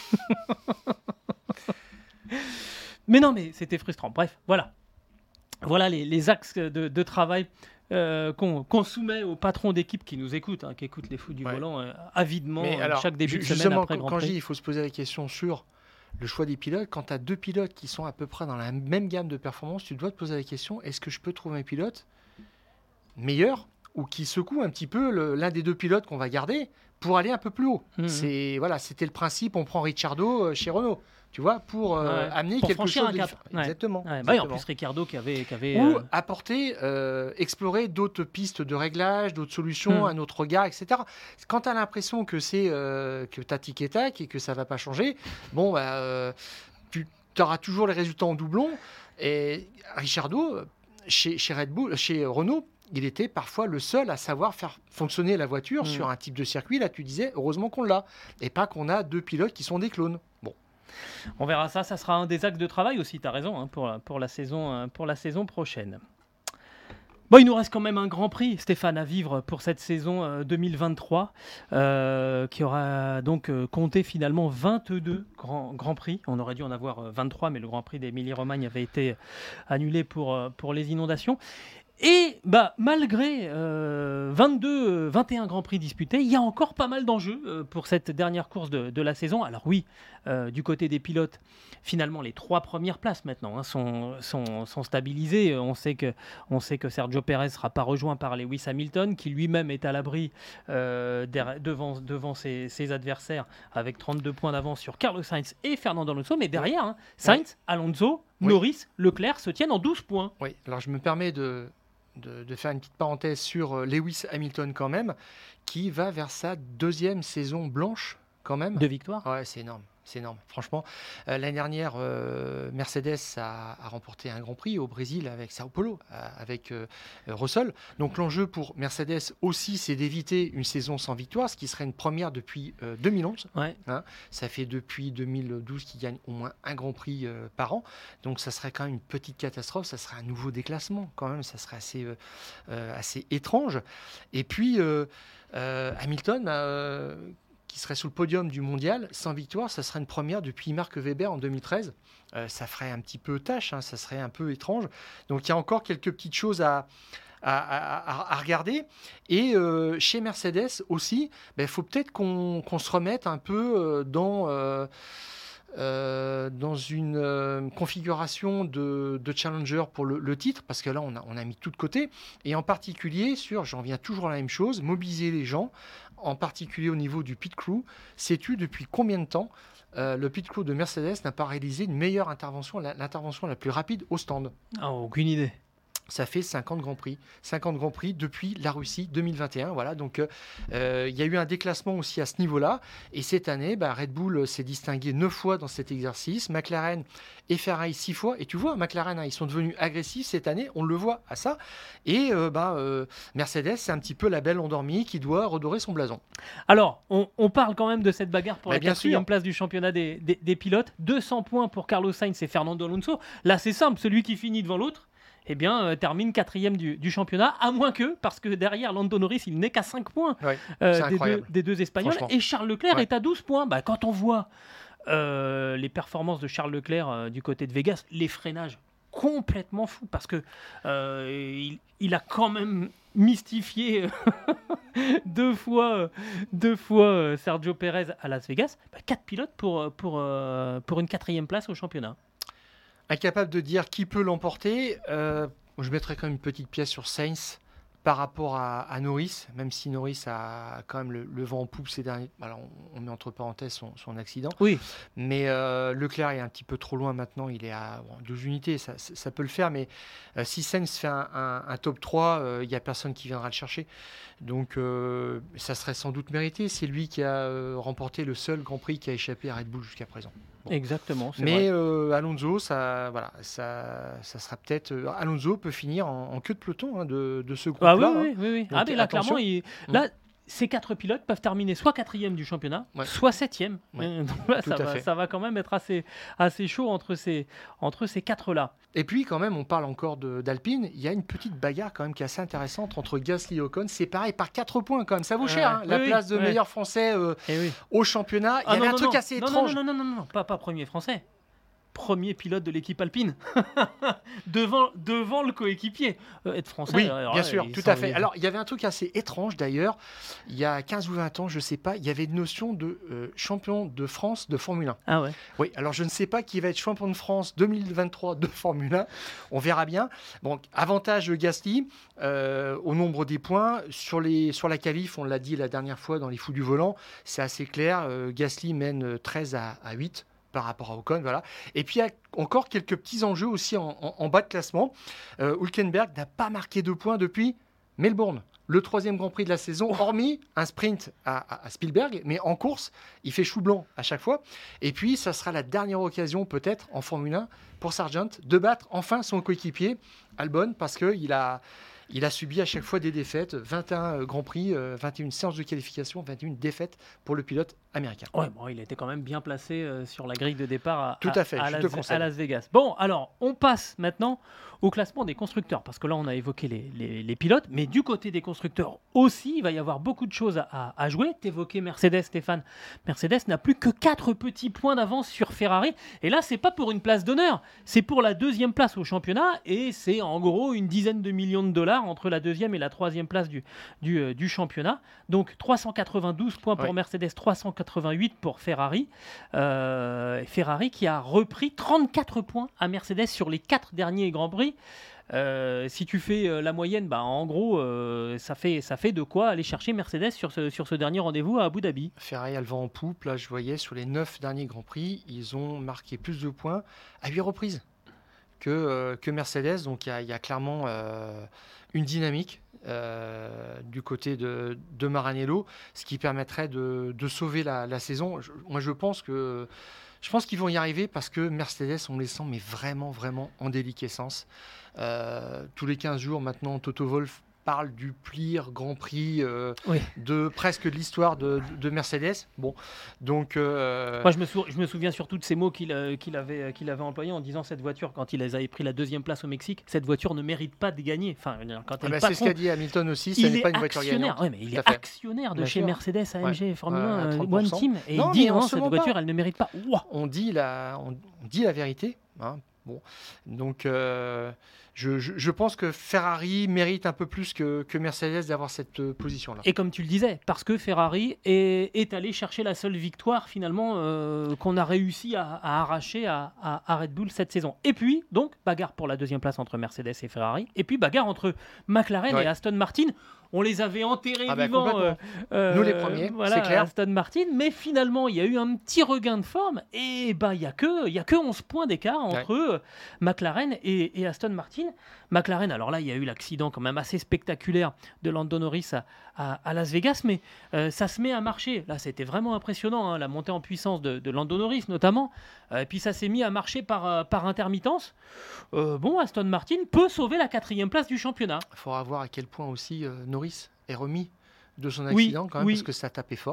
Mais non, mais c'était frustrant. Bref, voilà. Voilà les, les axes de, de travail euh, qu'on, qu'on soumet aux patrons d'équipe qui nous écoutent, hein, qui écoutent les fous du ouais. volant euh, avidement mais alors, chaque début de justement, semaine après quand, Grand quand Prix. je dis il faut se poser la question sur le choix des pilotes, quand tu as deux pilotes qui sont à peu près dans la même gamme de performance, tu dois te poser la question, est-ce que je peux trouver un pilote meilleur ou qui secoue un petit peu le, l'un des deux pilotes qu'on va garder pour aller un peu plus haut. Mmh. C'est, voilà, c'était le principe, on prend Ricciardo chez Renault, tu vois, pour euh, ouais, amener pour quelque chose un de cap. différent. Ouais. Exactement. Ouais, exactement. Bah, en plus, Ricciardo qui avait... Qui avait ou euh... apporter, euh, explorer d'autres pistes de réglage, d'autres solutions, mmh. un autre regard, et cetera. Quand tu as l'impression que c'est euh, que tu as tic et tac et que ça ne va pas changer, bon, bah, euh, tu auras toujours les résultats en doublon. Et Ricciardo, chez, chez Red Bull, chez Renault, il était parfois le seul à savoir faire fonctionner la voiture mmh. sur un type de circuit. Là, tu disais, heureusement qu'on l'a. Et pas qu'on a deux pilotes qui sont des clones. Bon. On verra ça. Ça sera un des axes de travail aussi, tu as raison, hein, pour, pour, la saison, pour la saison prochaine. Bon, il nous reste quand même un Grand Prix, Stéphane, à vivre pour cette saison euh, deux mille vingt-trois, euh, qui aura donc euh, compté finalement vingt-deux grands, grands Prix. On aurait dû en avoir euh, vingt-trois, mais le Grand Prix d'Émilie-Romagne avait été annulé pour, euh, pour les inondations. Et bah, malgré euh, vingt-deux, vingt et un Grands Prix disputés, il y a encore pas mal d'enjeux euh, pour cette dernière course de, de la saison. Alors oui, euh, du côté des pilotes, finalement, les trois premières places maintenant hein, sont, sont, sont stabilisées. On sait, que, on sait que Sergio Pérez ne sera pas rejoint par Lewis Hamilton, qui lui-même est à l'abri euh, devant, devant ses, ses adversaires, avec trente-deux points d'avance sur Carlos Sainz et Fernando Alonso. Mais derrière, hein, Sainz, Alonso, oui. Norris, Leclerc se tiennent en douze points. Oui, alors je me permets de... De, de faire une petite parenthèse sur Lewis Hamilton quand même, qui va vers sa deuxième saison blanche quand même. De victoire. Ouais, c'est énorme. C'est énorme, franchement. Euh, l'année dernière, euh, Mercedes a, a remporté un Grand Prix au Brésil avec Sao Paulo, euh, avec euh, Russell. Donc l'enjeu pour Mercedes aussi, c'est d'éviter une saison sans victoire, ce qui serait une première depuis euh, deux mille onze. Ouais. Hein, ça fait depuis deux mille douze qu'ils gagnent au moins un Grand Prix euh, par an. Donc ça serait quand même une petite catastrophe. Ça serait un nouveau déclassement quand même. Ça serait assez, euh, euh, assez étrange. Et puis euh, euh, Hamilton... Euh, qui serait sur le podium du mondial, sans victoire, ça serait une première depuis Mark Webber en deux mille treize. Euh, ça ferait un petit peu tâche, hein, ça serait un peu étrange. Donc il y a encore quelques petites choses à, à, à, à regarder. Et euh, chez Mercedes aussi, il ben, faut peut-être qu'on, qu'on se remette un peu euh, dans... Euh, Euh, dans une euh, configuration de, de challenger pour le, le titre, parce que là on a, on a mis tout de côté, et en particulier sur, j'en viens toujours à la même chose, mobiliser les gens, en particulier au niveau du pit crew. Sais-tu depuis combien de temps euh, le pit crew de Mercedes n'a pas réalisé une meilleure intervention, la, l'intervention la plus rapide au stand? Oh, aucune idée. Ça fait cinquante Grands Prix. cinquante Grands Prix depuis la Russie deux mille vingt et un. Voilà, donc il euh, y a eu un déclassement aussi à ce niveau-là. Et cette année, bah, Red Bull s'est distingué neuf fois dans cet exercice. McLaren et Ferrari six fois. Et tu vois, McLaren, hein, ils sont devenus agressifs cette année. On le voit à ça. Et euh, bah, euh, Mercedes, c'est un petit peu la belle endormie qui doit redorer son blason. Alors, on, on parle quand même de cette bagarre pour bah, la quatrième place du championnat des, des, des pilotes. deux cents points pour Carlos Sainz et Fernando Alonso. Là, c'est simple. Celui qui finit devant l'autre, eh bien, euh, termine quatrième du, du championnat, à moins que, parce que derrière Lando Norris, il n'est qu'à cinq points Ouais, euh, des, deux, des deux Espagnols, Franchement. et Charles Leclerc Ouais. est à douze points. Bah, quand on voit euh, les performances de Charles Leclerc euh, du côté de Vegas, les freinages complètement fous, parce que euh, il, il a quand même mystifié deux fois, deux fois euh, Sergio Pérez à Las Vegas. Bah, quatre pilotes pour, pour, euh, pour une quatrième place au championnat. Incapable de dire qui peut l'emporter, euh, je mettrais quand même une petite pièce sur Sainz par rapport à, à Norris, même si Norris a quand même le, le vent en poupe ces derniers. Alors on, on met entre parenthèses son, son accident, Oui, mais euh, Leclerc est un petit peu trop loin maintenant. Il est à bon, douze unités, ça, ça, ça peut le faire, mais euh, si Sainz fait un, un, un top trois, il euh, n'y a personne qui viendra le chercher. Donc euh, ça serait sans doute mérité. C'est lui qui a euh, remporté le seul Grand Prix qui a échappé à Red Bull jusqu'à présent. Bon. exactement. C'est Mais vrai. euh, Alonso, ça, voilà, ça, ça sera peut-être. euh, Alonso peut finir en, en queue de peloton hein, de, de ce groupe-là. Ah oui, hein. oui, oui, oui. Donc, Ah, mais là, attention. clairement, il- là, ces quatre pilotes peuvent terminer soit quatrième du championnat, Ouais. soit septième. Ouais, Euh, donc là, tout ça, à va, fait. ça va quand même être assez, assez chaud entre ces, entre ces quatre-là. Et puis, quand même, on parle encore de- d'Alpine. Il y a une petite bagarre quand même qui est assez intéressante entre Gasly et Ocon. C'est pareil par quatre points quand même. Ça vaut Euh, cher. hein. La oui, place de oui. meilleur français euh, Eh oui. au championnat. Il y Ah, avait non, un non, truc non. assez non, étrange. Non, non, non, non, non, pas, pas premier français. Premier pilote de l'équipe alpine. devant, devant le coéquipier. Euh, être français. Oui, alors, bien là, sûr, ils tout sont- à fait. Alors, il y avait un truc assez étrange d'ailleurs. Il y a quinze ou vingt ans, je ne sais pas, il y avait une notion de euh, champion de France de Formule un. Ah ouais. Oui, alors je ne sais pas qui va être champion de France deux mille vingt-trois de Formule un. On verra bien. Bon, avantage de Gasly euh, au nombre des points. Sur, les, sur la qualif, on l'a dit la dernière fois dans les fous du volant, c'est assez clair. Euh, Gasly mène treize à huit par rapport à Ocon, voilà. Et puis il y a encore quelques petits enjeux aussi en, en- en bas de classement. Euh, Hülkenberg n'a pas marqué de points depuis Melbourne, le troisième Grand Prix de la saison, hormis un sprint à, à- à Spielberg, mais en course, il fait chou blanc à chaque fois. Et puis, ça sera la dernière occasion, peut-être, en Formule un, pour Sargent, de battre enfin son coéquipier, Albon, parce qu'il a, il a subi à chaque fois des défaites, vingt et un Grands Prix, euh, vingt et une séances de qualification, vingt et une défaites pour le pilote américain. Ouais, bon, il était quand même bien placé euh, sur la grille de départ à, Tout à fait, à, je Las, te conseille. à Las Vegas. Bon, alors, on passe maintenant au classement des constructeurs, parce que là, on a évoqué les, les- les pilotes, mais du côté des constructeurs aussi, il va y avoir beaucoup de choses à, à jouer. T'évoquais Mercedes, Stéphane. Mercedes n'a plus que quatre petits points d'avance sur Ferrari, et là, c'est pas pour une place d'honneur, c'est pour la deuxième place au championnat, et c'est en gros une dizaine de millions de dollars entre la deuxième et la troisième place du, du, euh, du championnat. Donc, trois cent quatre-vingt-douze points pour Ouais. Mercedes, trois cent quatre-vingt-huit pour Ferrari. Euh, Ferrari qui a repris trente-quatre points à Mercedes sur les quatre derniers Grands Prix. Euh, si tu fais euh, la moyenne, bah, en gros, euh, ça, fait, ça fait de quoi aller chercher Mercedes sur ce, sur ce dernier rendez-vous à Abu Dhabi. Ferrari a le vent en poupe. Là, je voyais sur les neuf derniers Grands Prix, ils ont marqué plus de points à huit reprises que, euh, que Mercedes. Donc, il y a, il y a clairement euh, une dynamique euh, du côté de, de Maranello, ce qui permettrait de, de sauver la, la saison. Je- moi, je pense que je pense qu'ils vont y arriver parce que Mercedes, on les sent mais vraiment, vraiment en déliquescence. Euh, tous les quinze jours, maintenant, Toto Wolff parle du pire Grand Prix euh, Oui. de presque de l'histoire de, de Mercedes. Bon, donc euh, Moi, je me, sou- je me souviens surtout de ces mots qu'il euh, qu'il avait, euh, qu'il avait employés en disant cette voiture, quand il les avait pris la deuxième place au Mexique, cette voiture ne mérite pas de gagner. Enfin, je veux dire, quand ah elle bah, est c'est ce patron, qu'a dit Hamilton aussi. Ça il n'est est pas une voiture actionnaire. gagnante. Ouais, mais il Tout est à fait. actionnaire de Bien chez sûr. Mercedes, A M G, Ouais. Formule Ouais, un, à euh, trente pour One cent. Team, et Non, il dit mais on non, se cette ment pas. voiture, elle ne mérite pas. Ouah. On dit la, on dit la vérité. Hein. Bon, donc euh, je, je, je pense que Ferrari mérite un peu plus que, que Mercedes d'avoir cette euh, position-là. Et comme tu le disais, parce que Ferrari est, est allé chercher la seule victoire finalement euh, qu'on a réussi à, à arracher à, à- à Red Bull cette saison. Et puis, donc, bagarre pour la deuxième place entre Mercedes et Ferrari. Et puis, bagarre entre McLaren Ouais. et Aston Martin. On les avait enterrés Ah bah, vivants. complètement. euh, Nous les premiers, voilà, c'est clair. Aston Martin. Mais finalement, il y a eu un petit regain de forme. Et bah, il n'y a, que- il y a que onze points d'écart entre euh, McLaren et, et Aston Martin. McLaren, alors là, il y a eu l'accident quand même assez spectaculaire de Lando Norris à, à- à Las Vegas, mais euh, ça se met à marcher. Là, c'était vraiment impressionnant, hein, la montée en puissance de, de Lando Norris notamment. Euh, et puis ça s'est mis à marcher par, euh, par intermittence. Euh, bon, Aston Martin peut sauver la quatrième place du championnat. Il faudra voir à quel point aussi euh, Norris est remis de son Oui, accident quand même, oui. parce que ça tapait fort.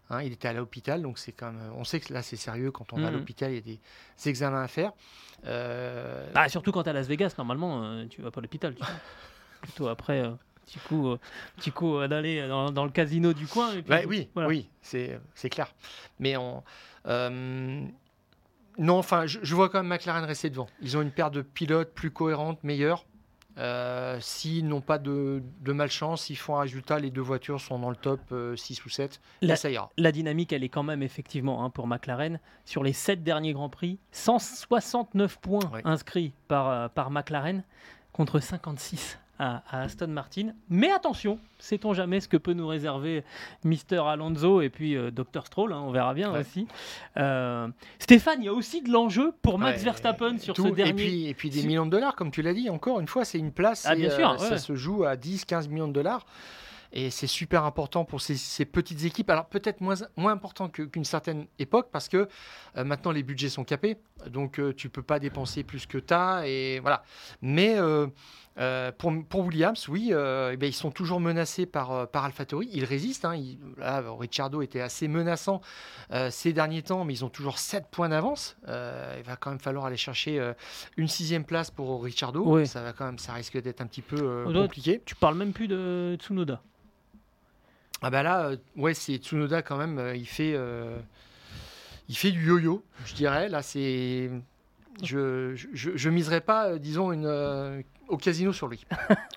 Hein, il était à l'hôpital, donc c'est quand même, on sait que là c'est sérieux quand on Mmh. va à l'hôpital, il y a des, des examens à faire. Euh, Bah, surtout quand t'es à Las Vegas, normalement, euh, tu vas pas à l'hôpital. Tu vois. Plutôt après, euh, petit coup, euh, petit coup euh, d'aller dans, dans le casino du coin. Et puis, bah, oui, voilà. oui, c'est, c'est clair. Mais on, euh, non, enfin, je, je vois quand même McLaren rester devant. Ils ont une paire de pilotes plus cohérente, meilleure. Euh, s'ils n'ont pas de, de malchance, ils font un résultat, les deux voitures sont dans le top euh, six ou sept, La- et ça ira. La dynamique, elle est quand même effectivement hein, pour McLaren. Sur les sept derniers Grands Prix, cent soixante-neuf points Oui. inscrits par, euh, par McLaren contre cinquante-six à, à Aston Martin. Mais attention, sait-on jamais ce que peut nous réserver Mister Alonso et puis euh, docteur Stroll, hein, on verra bien Ouais. aussi. Euh, Stéphane, il y a aussi de l'enjeu pour Max Ouais, Verstappen sur tout. ce dernier. Et puis, et puis des sur- millions de dollars, comme tu l'as dit, encore une fois, c'est une place. Ah, et, bien sûr, euh, ouais. Ça se joue à dix, quinze millions de dollars. Et c'est super important pour ces, ces petites équipes. Alors peut-être moins, moins important que- qu'une certaine époque parce que euh, maintenant les budgets sont capés. Donc euh, tu ne peux pas dépenser plus que tu as. Et voilà. Mais euh, euh, pour, pour Williams, oui, euh, eh bien, ils sont toujours menacés par, euh, par AlphaTauri. Ils résistent. Hein. Ils- là, Ricciardo était assez menaçant euh, ces derniers temps, mais ils ont toujours sept points d'avance. Euh, il va quand même falloir aller chercher euh, une sixième place pour Ricciardo. Oui. Ça, va quand même, ça risque d'être un petit peu euh, On doit- compliqué. Tu parles même plus de Tsunoda. Ah bah là, euh, ouais, c'est Tsunoda quand même. euh, il fait, euh, il fait du yo-yo, je dirais. Là, c'est, je, je, je, je miserais pas, euh, disons, une, euh, au casino sur lui.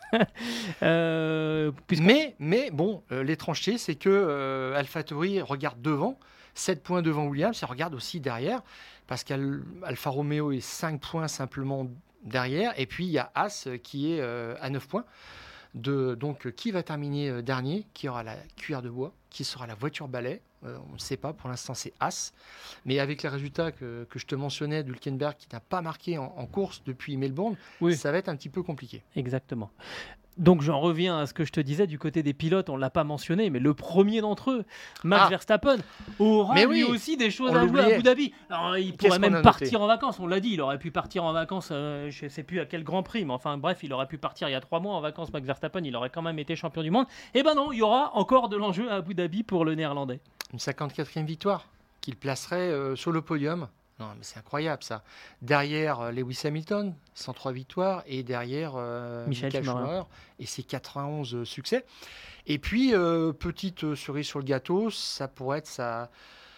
Euh, puisqu'on- Mais, mais bon, euh, l'étrangeté, c'est que euh, AlphaTauri regarde devant, sept points devant Williams, il regarde aussi derrière, parce qu'Alfa Romeo est cinq points simplement derrière, et puis il y a As qui est euh, à neuf points. De, donc, euh, qui va terminer euh, dernier, qui aura la cuillère de bois, qui sera la voiture balai, euh, on ne sait pas, pour l'instant c'est As. Mais avec les résultats que, que je te mentionnais d'Hülkenberg, qui n'a pas marqué en, en course depuis Melbourne, Oui. ça va être un petit peu compliqué. Exactement. Donc j'en reviens à ce que je te disais du côté des pilotes, on ne l'a pas mentionné, mais le premier d'entre eux, Max Ah. Verstappen, aura Mais lui oui, aussi des choses on à jouer à l'oubliait. Abu Dhabi. Alors, il Qu'est-ce pourrait qu'on même a noté partir en vacances, on l'a dit, il aurait pu partir en vacances, euh, je ne sais plus à quel Grand Prix, mais enfin bref, il aurait pu partir il y a trois mois en vacances, Max Verstappen, il aurait quand même été champion du monde. Et ben non, il y aura encore de l'enjeu à Abu Dhabi pour le Néerlandais. Une cinquante-quatrième victoire qu'il placerait euh, sur le podium. Non, mais c'est incroyable ça. Derrière euh, Lewis Hamilton, cent trois victoires, et derrière euh, Michael Michael Schumacher. Schumacher et ses quatre-vingt-onze euh, succès. Et puis, euh, petite euh, cerise sur le gâteau, ça pourrait être sa,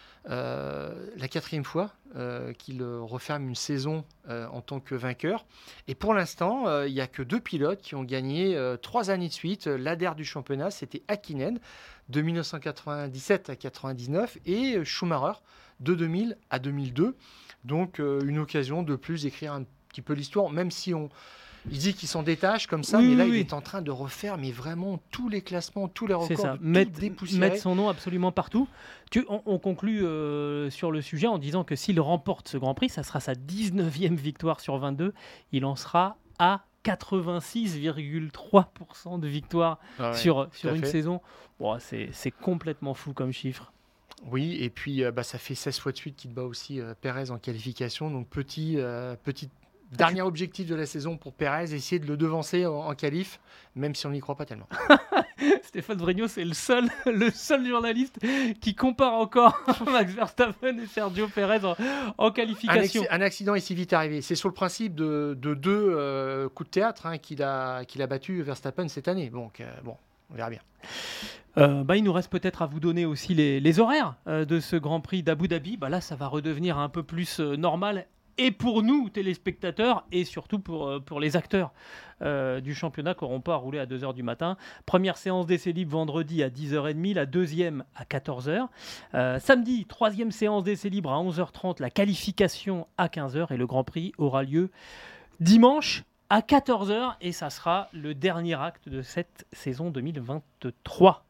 euh, la quatrième fois euh, qu'il euh, referme une saison euh, en tant que vainqueur. Et pour l'instant, euh, il n'y a que deux pilotes qui ont gagné euh, trois années de suite. L'A D E R du championnat, c'était Häkkinen de mille neuf cent quatre-vingt-dix-sept à quatre-vingt-dix-neuf et euh, Schumacher de deux mille à deux mille deux. Donc, euh, une occasion de plus d'écrire un petit peu l'histoire, même si on... Il dit qu'il s'en détache comme ça, Oui, mais là, oui, il oui. est en train de refaire mais vraiment tous les classements, tous les C'est records, ça, de tout mettre, dépoussiérer. mettre son nom absolument partout. Tu, on, on conclut euh, sur le sujet en disant que s'il remporte ce Grand Prix, ça sera sa dix-neuvième victoire sur vingt-deux. Il en sera à quatre-vingt-six virgule trois pour cent de victoires Ah ouais, sur, tout sur à une fait. saison. Bon, c'est, c'est complètement fou comme chiffre. Oui, et puis euh, bah, ça fait seize fois de suite qu'il bat aussi euh, Pérez en qualification. Donc, petit, euh, petit dernier objectif de la saison pour Pérez, essayer de le devancer en, en qualif, même si on n'y croit pas tellement. Stéphane Vrignot, c'est le seul, le seul journaliste qui compare encore Max Verstappen et Sergio Pérez en, en Un, qualification. acc- un accident est si vite arrivé. C'est sur le principe de, de deux euh, coups de théâtre hein, qu'il a, qu'il a battu Verstappen cette année. Donc, euh, bon, on verra bien. Euh, bah, il nous reste peut-être à vous donner aussi les, les horaires euh, de ce Grand Prix d'Abu Dhabi. Bah, là, ça va redevenir un peu plus euh, normal. Et pour nous, téléspectateurs, et surtout pour, euh, pour les acteurs euh, du championnat qui n'auront pas à rouler à deux heures du matin. Première séance d'essai libre vendredi à dix heures trente, la deuxième à quatorze heures. Euh, samedi, troisième séance d'essai libre à onze heures trente, la qualification à quinze heures. Et le Grand Prix aura lieu dimanche à quatorze heures. Et ça sera le dernier acte de cette saison deux mille vingt-trois.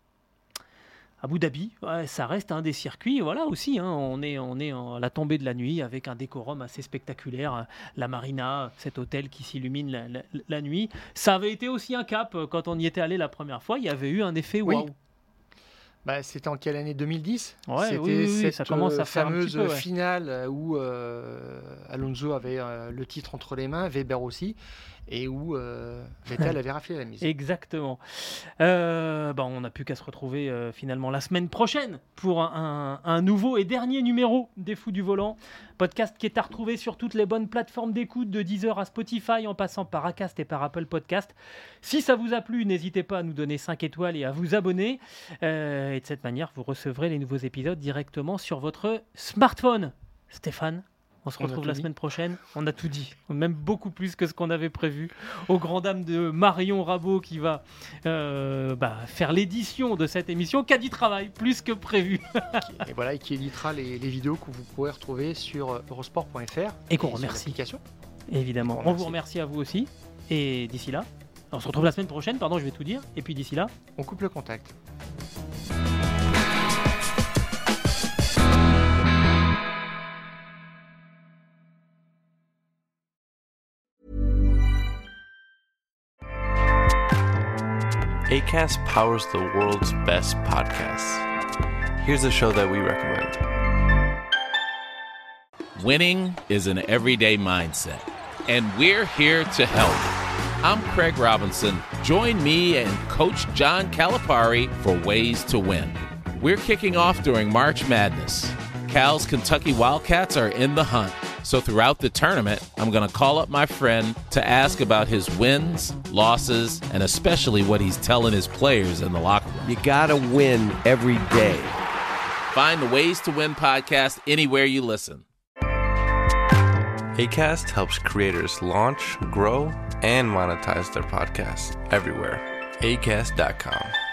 Abu Dhabi, ouais, ça reste un des circuits, voilà aussi, hein, on est, on est à la tombée de la nuit avec un décorum assez spectaculaire, la marina, cet hôtel qui s'illumine la, la- la nuit. Ça avait été aussi un cap euh, quand on y était allé la première fois, il y avait eu un effet Oui. waouh. Bah, c'était en quelle année? deux mille dix. Ouais, C'était oui, oui, oui, cette ça commence à euh, faire un petit fameuse peu, ouais. finale euh, où euh, Alonso avait euh, le titre entre les mains, Weber aussi. et où euh, Vettel avait raflé la mise. Exactement. Euh, bah, on n'a plus qu'à se retrouver euh, finalement la semaine prochaine pour un, un, un nouveau et dernier numéro des Fous du Volant. Podcast qui est à retrouver sur toutes les bonnes plateformes d'écoute, de Deezer à Spotify, en passant par Acast et par Apple Podcast. Si ça vous a plu, n'hésitez pas à nous donner cinq étoiles et à vous abonner. Euh, et de cette manière, vous recevrez les nouveaux épisodes directement sur votre smartphone. Stéphane, on se On a retrouve tout la dit. semaine prochaine. On a tout dit, même beaucoup plus que ce qu'on avait prévu. Aux grand dames de Marion Rabot qui va euh, bah, faire l'édition de cette émission, qui a du travail, plus que prévu. Et voilà, et qui éditera les, les vidéos que vous pourrez retrouver sur euh, eurosport point f r Et qu'on sur remercie. l'application. Évidemment. On On vous remercie. remercie à vous aussi. Et d'ici là, on se retrouve la semaine prochaine, pardon, je vais tout dire. Et puis d'ici là, On coupe le contact. Acast powers the world's best podcasts. Here's a show that we recommend. Winning is an everyday mindset, and we're here to help. I'm Craig Robinson. Join me and Coach John Calipari for Ways to Win. We're kicking off during March Madness. Cal's Kentucky Wildcats are in the hunt. So throughout the tournament, I'm going to call up my friend to ask about his wins, losses, and especially what he's telling his players in the locker room. You gotta win every day. Find the Ways to Win podcast anywhere you listen. Acast helps creators launch, grow, and monetize their podcasts everywhere. acast dot com.